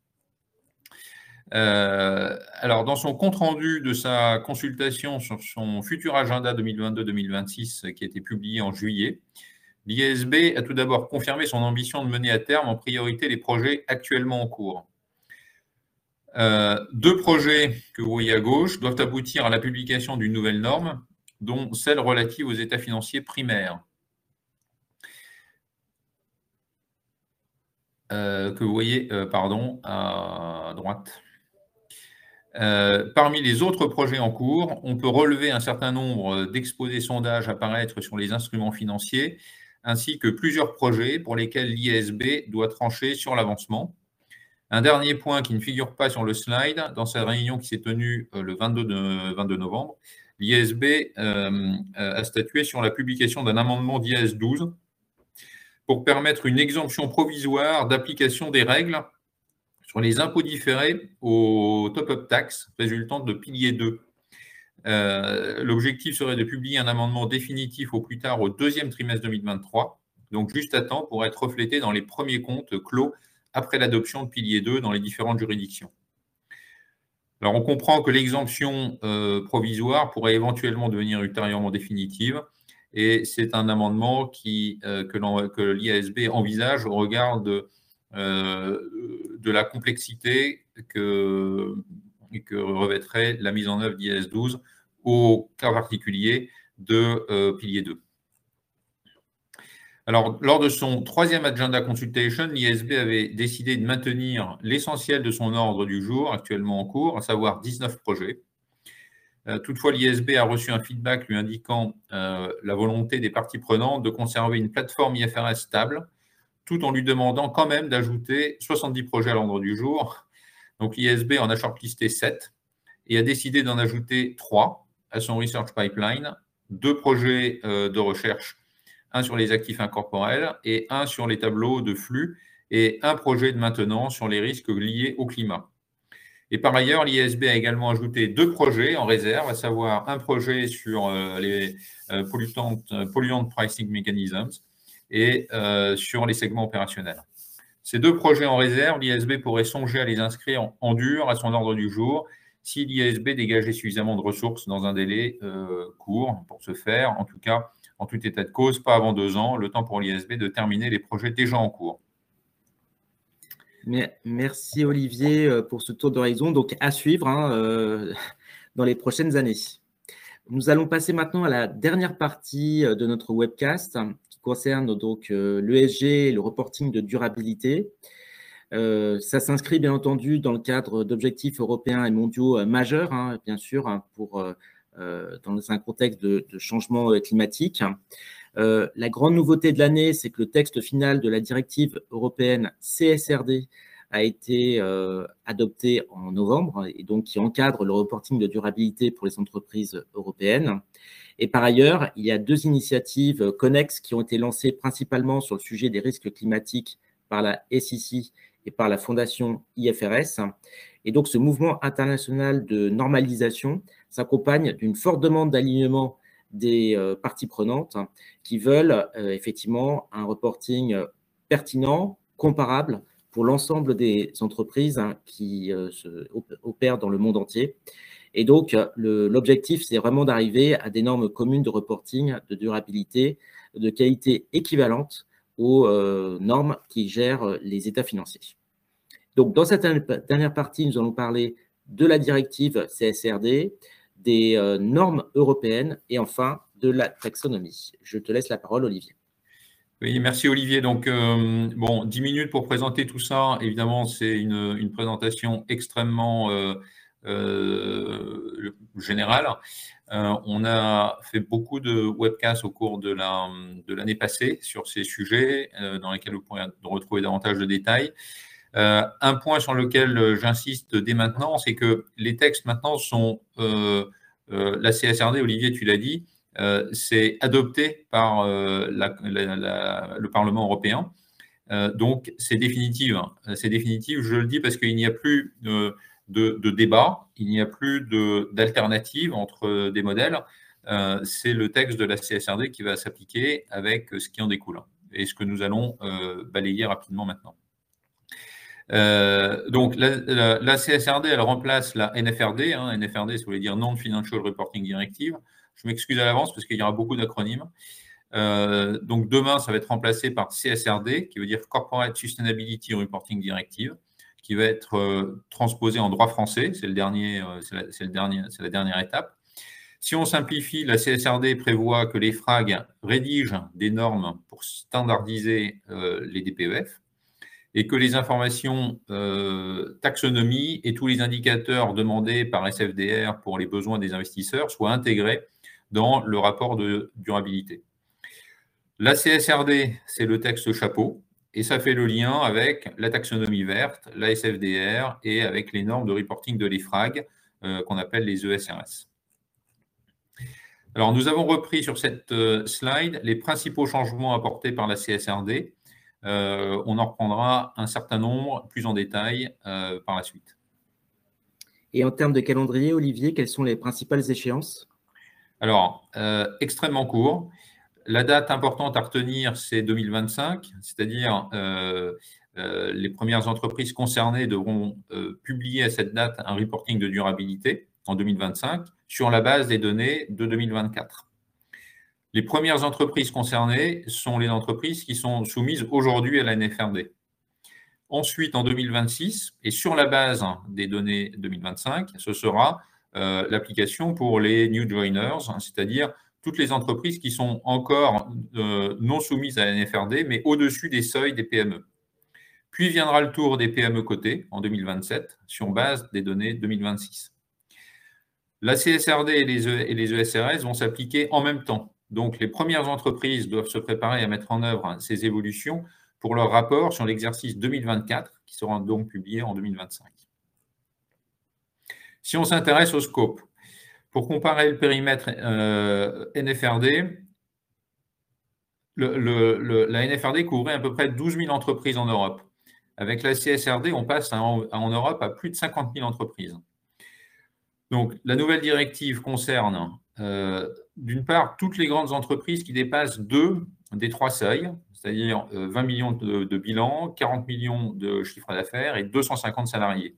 Euh, alors, dans son compte-rendu de sa consultation sur son futur agenda deux mille vingt-deux deux mille vingt-six qui a été publié en juillet, l'I A S B a tout d'abord confirmé son ambition de mener à terme en priorité les projets actuellement en cours. Euh, deux projets que vous voyez à gauche doivent aboutir à la publication d'une nouvelle norme, dont celle relative aux états financiers primaires, euh, que vous voyez euh, pardon, à droite. Euh, parmi les autres projets en cours, on peut relever un certain nombre d'exposés sondages à paraître sur les instruments financiers, ainsi que plusieurs projets pour lesquels l'I A S B doit trancher sur l'avancement. Un dernier point qui ne figure pas sur le slide, dans sa réunion qui s'est tenue le vingt-deux novembre, l'I A S B euh, a statué sur la publication d'un amendement d'I A S douze pour permettre une exemption provisoire d'application des règles sur les impôts différés aux top-up tax résultantes de pilier deux. Euh, L'objectif serait de publier un amendement définitif au plus tard au deuxième trimestre deux mille vingt-trois, donc juste à temps pour être reflété dans les premiers comptes clos après l'adoption de pilier deux dans les différentes juridictions. Alors, on comprend que l'exemption euh, provisoire pourrait éventuellement devenir ultérieurement définitive, et c'est un amendement qui, euh, que, que l'I A S B envisage au regard de Euh, de la complexité que, que revêtrait la mise en œuvre d'I A S douze au cas particulier de euh, pilier deux. Alors, lors de son troisième agenda consultation, l'I A S B avait décidé de maintenir l'essentiel de son ordre du jour actuellement en cours, à savoir dix-neuf projets. Euh, toutefois, l'I A S B a reçu un feedback lui indiquant euh, la volonté des parties prenantes de conserver une plateforme I F R S stable, tout en lui demandant quand même d'ajouter soixante-dix projets à l'ordre du jour. Donc, l'I A S B en a shortlisté sept et a décidé d'en ajouter trois à son research pipeline, deux projets de recherche, un sur les actifs incorporels et un sur les tableaux de flux et un projet de maintenance sur les risques liés au climat. Et par ailleurs, l'I A S B a également ajouté deux projets en réserve, à savoir un projet sur les pollutant pricing mechanisms et euh, sur les segments opérationnels. Ces deux projets en réserve, l'I A S B pourrait songer à les inscrire en, en dur à son ordre du jour si l'I A S B dégageait suffisamment de ressources dans un délai euh, court pour ce faire. En tout cas, en tout état de cause, pas avant deux ans, le temps pour l'I A S B de terminer les projets déjà en cours. Merci Olivier pour ce tour d'horizon. Donc à suivre hein, euh, dans les prochaines années. Nous allons passer maintenant à la dernière partie de notre webcast qui concerne donc euh, l'E S G et le reporting de durabilité. Euh, ça s'inscrit bien entendu dans le cadre d'objectifs européens et mondiaux euh, majeurs, hein, bien sûr, hein, pour, euh, euh, dans un contexte de, de changement climatique. Euh, la grande nouveauté de l'année, c'est que le texte final de la directive européenne C S R D a été euh, adopté en novembre et donc qui encadre le reporting de durabilité pour les entreprises européennes. Et par ailleurs, il y a deux initiatives connexes qui ont été lancées principalement sur le sujet des risques climatiques par la S E C et par la fondation I F R S. Et donc, ce mouvement international de normalisation s'accompagne d'une forte demande d'alignement des euh, parties prenantes qui veulent euh, effectivement un reporting pertinent, comparable pour l'ensemble des entreprises hein, qui euh, se opèrent dans le monde entier. Et donc, l'objectif, c'est vraiment d'arriver à des normes communes de reporting, de durabilité, de qualité équivalente aux euh, normes qui gèrent les états financiers. Donc, dans cette dernière partie, nous allons parler de la directive C S R D, des euh, normes européennes et enfin de la taxonomie. Je te laisse la parole, Olivier. Oui, merci Olivier. Donc, euh, bon, dix minutes pour présenter tout ça. Évidemment, c'est une, une présentation extrêmement euh, euh, générale. Euh, on a fait beaucoup de webcasts au cours de la, de l'année passée sur ces sujets euh, dans lesquels vous pourrez retrouver davantage de détails. Euh, un point sur lequel j'insiste dès maintenant, c'est que les textes maintenant sont, euh, euh, la C S R D, Olivier, tu l'as dit, euh, c'est adopté par euh, la, la, la, le Parlement européen. Euh, donc, c'est définitif. C'est définitif, je le dis parce qu'il n'y a plus euh, de, de débat, il n'y a plus d'alternative entre des modèles. Euh, c'est le texte de la C S R D qui va s'appliquer avec ce qui en découle et ce que nous allons euh, balayer rapidement maintenant. Euh, donc, la, la, la C S R D, elle remplace la N F R D. Hein, N F R D, ça voulait dire Non-Financial Reporting Directive. Je m'excuse à l'avance parce qu'il y aura beaucoup d'acronymes. Euh, donc, demain, ça va être remplacé par C S R D, qui veut dire Corporate Sustainability Reporting Directive, qui va être euh, transposé en droit français. C'est le dernier, euh, c'est la, c'est le dernier, c'est la dernière étape. Si on simplifie, la C S R D prévoit que les F R A G rédigent des normes pour standardiser euh, les D P E F et que les informations euh, taxonomie et tous les indicateurs demandés par S F D R pour les besoins des investisseurs soient intégrés dans le rapport de durabilité. La C S R D, c'est le texte chapeau, et ça fait le lien avec la taxonomie verte, la S F D R et avec les normes de reporting de l'E F R A G euh, qu'on appelle les E S R S. Alors, nous avons repris sur cette euh, slide les principaux changements apportés par la C S R D. Euh, on en reprendra un certain nombre plus en détail euh, par la suite. Et en termes de calendrier, Olivier, quelles sont les principales échéances? Alors, euh, extrêmement court. La date importante à retenir, c'est deux mille vingt-cinq, c'est-à-dire euh, euh, les premières entreprises concernées devront euh, publier à cette date un reporting de durabilité en deux mille vingt-cinq sur la base des données de deux mille vingt-quatre. Les premières entreprises concernées sont les entreprises qui sont soumises aujourd'hui à la N F R D. Ensuite, en deux mille vingt-six, et sur la base des données deux mille vingt-cinq, ce sera euh, l'application pour les new joiners, c'est-à-dire toutes les entreprises qui sont encore euh, non soumises à la N F R D, mais au-dessus des seuils des P M E. Puis viendra le tour des P M E cotées en deux mille vingt-sept, sur base des données deux mille vingt-six. La C S R D et les, e, et les E S R S vont s'appliquer en même temps. Donc, les premières entreprises doivent se préparer à mettre en œuvre ces évolutions pour leur rapport sur l'exercice deux mille vingt-quatre, qui sera donc publié en deux mille vingt-cinq. Si on s'intéresse au scope, pour comparer le périmètre euh, N F R D, le, le, le, la N F R D couvrait à peu près douze mille entreprises en Europe. Avec la C S R D, on passe à, en, en Europe à plus de cinquante mille entreprises. Donc, la nouvelle directive concerne, euh, d'une part, toutes les grandes entreprises qui dépassent deux des trois seuils, c'est-à-dire euh, vingt millions de, de bilan, quarante millions de chiffre d'affaires et deux cent cinquante salariés.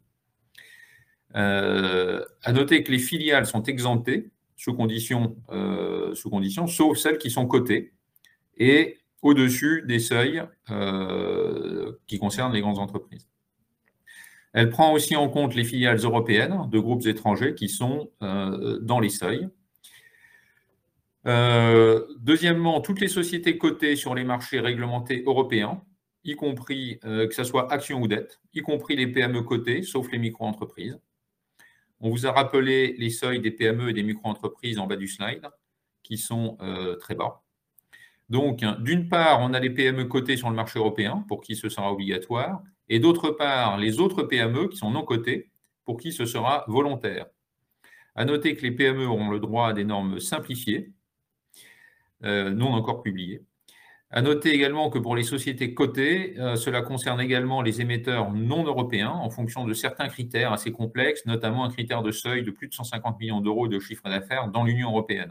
Euh, à noter que les filiales sont exemptées sous conditions, euh, sous conditions, sauf celles qui sont cotées et au-dessus des seuils euh, qui concernent les grandes entreprises. Elle prend aussi en compte les filiales européennes de groupes étrangers qui sont euh, dans les seuils. Euh, deuxièmement, toutes les sociétés cotées sur les marchés réglementés européens y compris euh, que ce soit action ou dette, y compris les P M E cotées, sauf les micro-entreprises. On vous a rappelé les seuils des P M E et des micro-entreprises en bas du slide, qui sont euh, très bas. Donc, d'une part, on a les P M E cotées sur le marché européen, pour qui ce sera obligatoire, et d'autre part, les autres P M E qui sont non cotées, pour qui ce sera volontaire. À noter que les P M E auront le droit à des normes simplifiées, euh, non encore publiées. À noter également que pour les sociétés cotées, euh, cela concerne également les émetteurs non européens en fonction de certains critères assez complexes, notamment un critère de seuil de plus de cent cinquante millions d'euros de chiffre d'affaires dans l'Union européenne.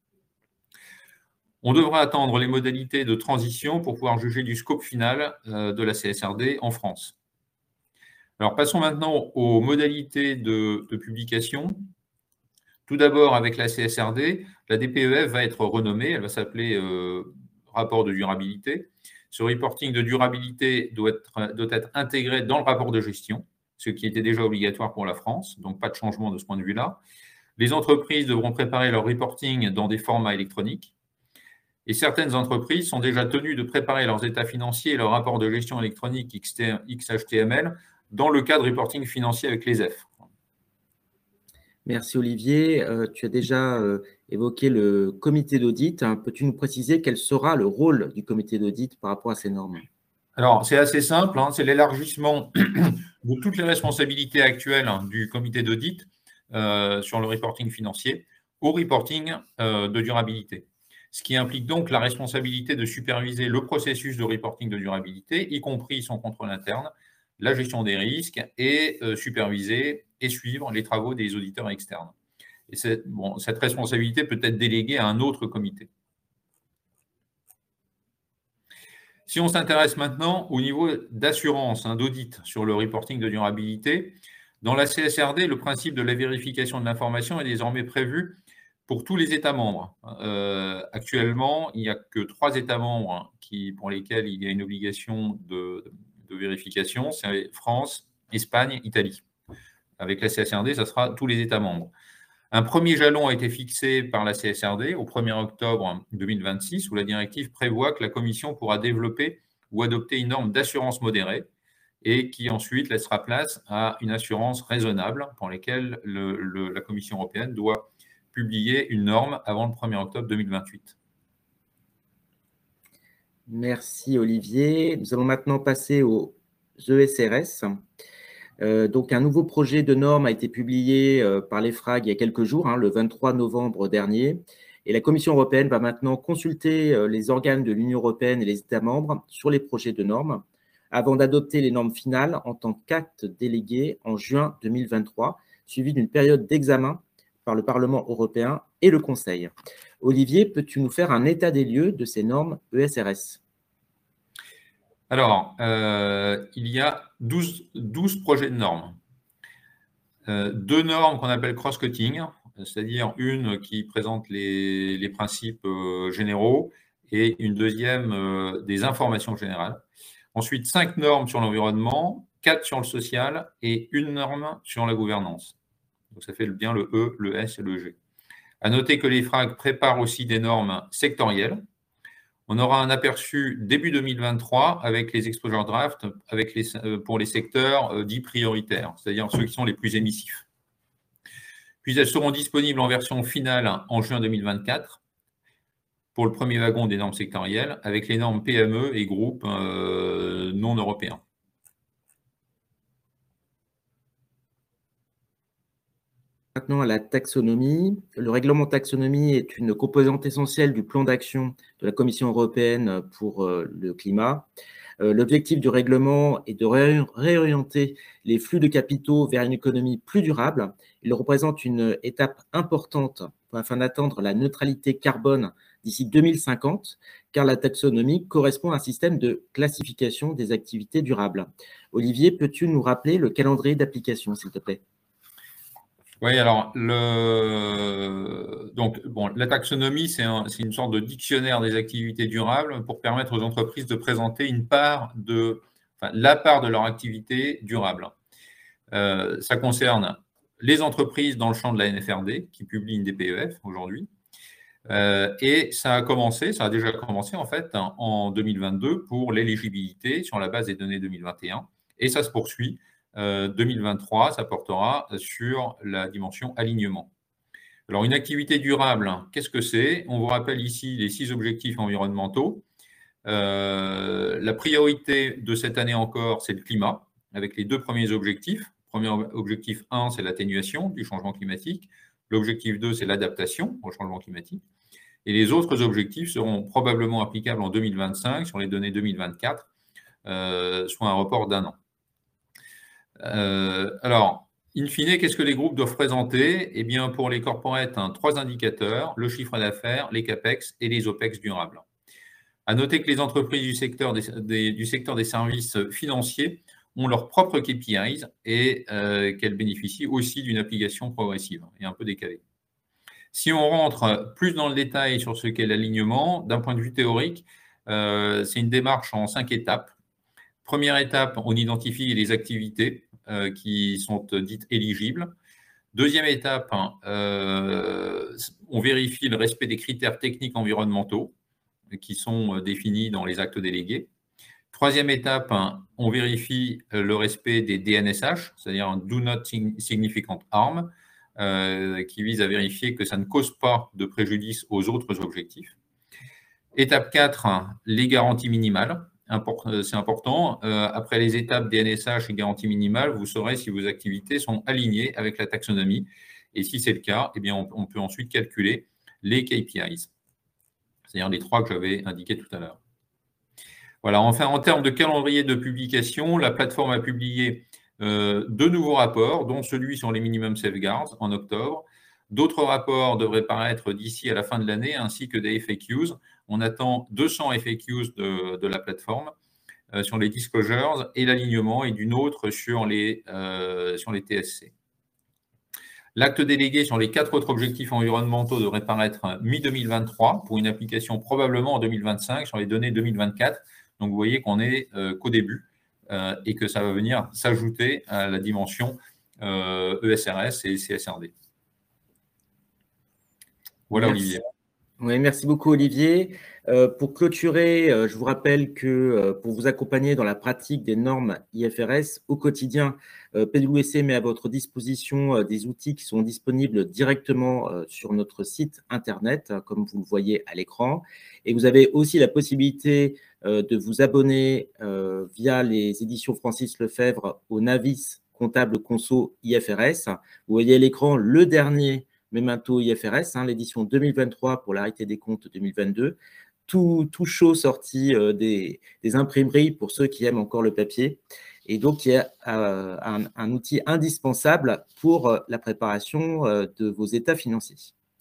On devra attendre les modalités de transition pour pouvoir juger du scope final euh, de la C S R D en France. Alors, passons maintenant aux modalités de, de publication. Tout d'abord, avec la C S R D, la D P E F va être renommée, elle va s'appeler euh, rapport de durabilité. Ce reporting de durabilité doit être, doit être intégré dans le rapport de gestion, ce qui était déjà obligatoire pour la France, donc pas de changement de ce point de vue-là. Les entreprises devront préparer leur reporting dans des formats électroniques. Et certaines entreprises sont déjà tenues de préparer leurs états financiers et leurs rapports de gestion électronique X H T M L dans le cadre reporting financier avec les F. Merci Olivier. Euh, tu as déjà euh, évoqué le comité d'audit. Hein. Peux-tu nous préciser quel sera le rôle du comité d'audit par rapport à ces normes? Alors, c'est assez simple. Hein, c'est l'élargissement de toutes les responsabilités actuelles hein, du comité d'audit euh, sur le reporting financier au reporting euh, de durabilité. Ce qui implique donc la responsabilité de superviser le processus de reporting de durabilité, y compris son contrôle interne, la gestion des risques et euh, superviser et suivre les travaux des auditeurs externes. Et cette, bon, cette responsabilité peut être déléguée à un autre comité. Si on s'intéresse maintenant au niveau d'assurance, hein, d'audit sur le reporting de durabilité, dans la C S R D, le principe de la vérification de l'information est désormais prévu pour tous les États membres. Euh, actuellement, il n'y a que trois États membres qui, pour lesquels il y a une obligation de, de vérification, c'est France, Espagne, Italie. Avec la C S R D, ça sera tous les États membres. Un premier jalon a été fixé par la C S R D au premier octobre deux mille vingt-six, où la directive prévoit que la Commission pourra développer ou adopter une norme d'assurance modérée et qui ensuite laissera place à une assurance raisonnable pour laquelle le, le, la Commission européenne doit publier une norme avant le premier octobre deux mille vingt-huit. Merci Olivier. Nous allons maintenant passer aux E S R S. Euh, donc, un nouveau projet de norme a été publié euh, par l'EFRAG il y a quelques jours, hein, le vingt-trois novembre dernier. Et la Commission européenne va maintenant consulter euh, les organes de l'Union européenne et les États membres sur les projets de normes avant d'adopter les normes finales en tant qu'acte délégué en juin deux mille vingt-trois, suivi d'une période d'examen par le Parlement européen et le Conseil. Olivier, peux-tu nous faire un état des lieux de ces normes E S R S? Alors, euh, il y a douze, douze projets de normes. Euh, deux normes qu'on appelle cross-cutting, c'est-à-dire une qui présente les, les principes euh, généraux et une deuxième euh, des informations générales. Ensuite, cinq normes sur l'environnement, quatre sur le social et une norme sur la gouvernance. Donc, ça fait bien le E, le S et le G. À noter que l'EFRAG prépare aussi des normes sectorielles. On aura un aperçu début deux mille vingt-trois avec les exposure draft avec les, pour les secteurs dits prioritaires, c'est-à-dire ceux qui sont les plus émissifs. Puis elles seront disponibles en version finale en juin deux mille vingt-quatre pour le premier wagon des normes sectorielles avec les normes P M E et groupes euh, non européens. Maintenant à la taxonomie. Le règlement taxonomie est une composante essentielle du plan d'action de la Commission européenne pour le climat. L'objectif du règlement est de réorienter les flux de capitaux vers une économie plus durable. Il représente une étape importante afin d'atteindre la neutralité carbone d'ici deux mille cinquante, car la taxonomie correspond à un système de classification des activités durables. Olivier, peux-tu nous rappeler le calendrier d'application, s'il te plaît ? Oui, alors, le... Donc, bon, la taxonomie, c'est un, c'est une sorte de dictionnaire des activités durables pour permettre aux entreprises de présenter une part de, enfin, la part de leur activité durable. Euh, ça concerne les entreprises dans le champ de la N F R D, qui publient une D P E F aujourd'hui, Euh, et ça a commencé, ça a déjà commencé en fait hein, en deux mille vingt-deux pour l'éligibilité sur la base des données deux mille vingt et un. Et ça se poursuit. Euh, deux mille vingt-trois, ça portera sur la dimension alignement. Alors, une activité durable, qu'est-ce que c'est? On vous rappelle ici les six objectifs environnementaux. Euh, la priorité de cette année encore, c'est le climat, avec les deux premiers objectifs. Premier objectif un, c'est l'atténuation du changement climatique. L'objectif deux, c'est l'adaptation au changement climatique. Et les autres objectifs seront probablement applicables en deux mille vingt-cinq sur les données deux mille vingt-quatre, euh, soit un report d'un an. Euh, alors, in fine, qu'est-ce que les groupes doivent présenter? Eh bien, pour les corporates, hein, trois indicateurs, le chiffre d'affaires, les CAPEX et les OPEX durables. À noter que les entreprises du secteur des, des, du secteur des services financiers ont leurs propres K P Is et euh, qu'elles bénéficient aussi d'une application progressive et un peu décalée. Si on rentre plus dans le détail sur ce qu'est l'alignement, d'un point de vue théorique, euh, c'est une démarche en cinq étapes. Première étape, on identifie les activités euh, qui sont dites éligibles. Deuxième étape, euh, on vérifie le respect des critères techniques environnementaux qui sont définis dans les actes délégués. Troisième étape, on vérifie le respect des D N S H, c'est-à-dire un Do Not Significant Harm, euh, qui vise à vérifier que ça ne cause pas de préjudice aux autres objectifs. Étape quatre, les garanties minimales. C'est important. Euh, après les étapes D N S H et garanties minimales, vous saurez si vos activités sont alignées avec la taxonomie. Et si c'est le cas, eh bien, on, on peut ensuite calculer les K P Is, c'est-à-dire les trois que j'avais indiqués tout à l'heure. Voilà, enfin, en termes de calendrier de publication, la plateforme a publié euh, deux nouveaux rapports, dont celui sur les minimum safeguards en octobre. D'autres rapports devraient paraître d'ici à la fin de l'année, ainsi que des F A Qs. On attend deux cents F A Qs de, de la plateforme euh, sur les disclosures et l'alignement, et d'une autre sur les, euh, sur les T S C. L'acte délégué sur les quatre autres objectifs environnementaux devrait paraître mi deux mille vingt-trois pour une application probablement en deux mille vingt-cinq sur les données deux mille vingt-quatre. Donc, vous voyez qu'on est euh, qu'au début euh, et que ça va venir s'ajouter à la dimension euh, E S R S et C S R D. Voilà, merci. Olivier. Oui, merci beaucoup, Olivier. Euh, pour clôturer, euh, je vous rappelle que euh, pour vous accompagner dans la pratique des normes I F R S au quotidien, euh, P W C met à votre disposition euh, des outils qui sont disponibles directement euh, sur notre site Internet, euh, comme vous le voyez à l'écran. Et vous avez aussi la possibilité euh, de vous abonner euh, via les éditions Francis Lefebvre au Navis Comptable Conso I F R S. Vous voyez à l'écran le dernier Memento I F R S, hein, l'édition deux mille vingt-trois pour l'arrêté des comptes deux mille vingt-deux. Tout, tout chaud sorti euh, des, des imprimeries pour ceux qui aiment encore le papier. Et donc, il y a euh, un, un outil indispensable pour euh, la préparation euh, de vos états financiers.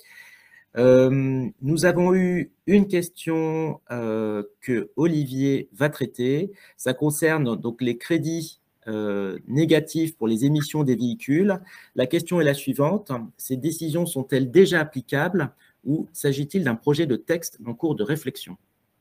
Euh, nous avons eu une question euh, que Olivier va traiter. Ça concerne donc les crédits Euh, négatifs pour les émissions des véhicules. La question est la suivante. Ces décisions sont-elles déjà applicables ou s'agit-il d'un projet de texte en cours de réflexion?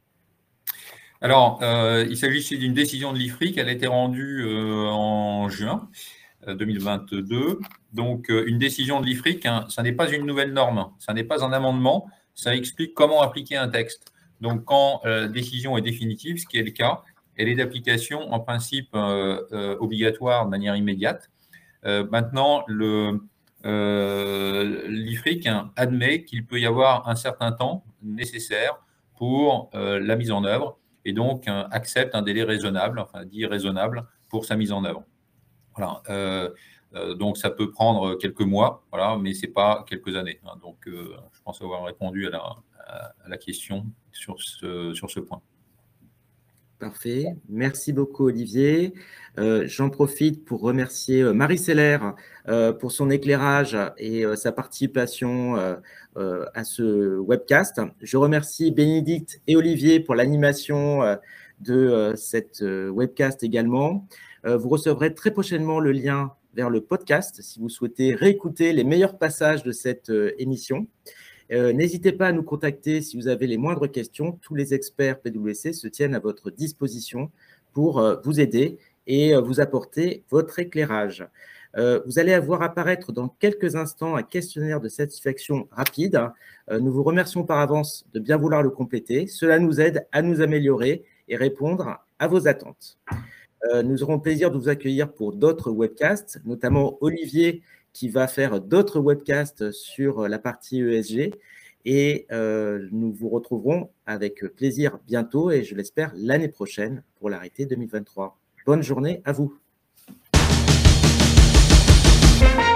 Alors, euh, il s'agissait d'une décision de l'I F R I C. Elle a été rendue euh, en juin deux mille vingt-deux. Donc, euh, une décision de l'I F R I C, hein, ça n'est pas une nouvelle norme, ça n'est pas un amendement, ça explique comment appliquer un texte. Donc, quand euh, la décision est définitive, ce qui est le cas, elle est d'application en principe euh, euh, obligatoire de manière immédiate. Euh, maintenant, le, euh, l'I F R I C hein, admet qu'il peut y avoir un certain temps nécessaire pour euh, la mise en œuvre et donc hein, accepte un délai raisonnable, enfin dit raisonnable, pour sa mise en œuvre. Voilà. Euh, euh, donc, ça peut prendre quelques mois, voilà, mais ce n'est pas quelques années. Hein. Donc, euh, je pense avoir répondu à la, à la question sur ce, sur ce point. Parfait. Merci beaucoup, Olivier. Euh, j'en profite pour remercier euh, Marie Seller euh, pour son éclairage et euh, sa participation euh, euh, à ce webcast. Je remercie Bénédicte et Olivier pour l'animation euh, de euh, cette euh, webcast également. Euh, vous recevrez très prochainement le lien vers le podcast si vous souhaitez réécouter les meilleurs passages de cette euh, émission. Euh, n'hésitez pas à nous contacter si vous avez les moindres questions. Tous les experts P W C se tiennent à votre disposition pour euh, vous aider et euh, vous apporter votre éclairage. Euh, vous allez avoir apparaître dans quelques instants un questionnaire de satisfaction rapide. Euh, nous vous remercions par avance de bien vouloir le compléter. Cela nous aide à nous améliorer et répondre à vos attentes. Euh, nous aurons le plaisir de vous accueillir pour d'autres webcasts, notamment Olivier qui va faire d'autres webcasts sur la partie E S G. Et euh, nous vous retrouverons avec plaisir bientôt et je l'espère l'année prochaine pour l'arrêté deux mille vingt-trois. Bonne journée à vous. Thank you.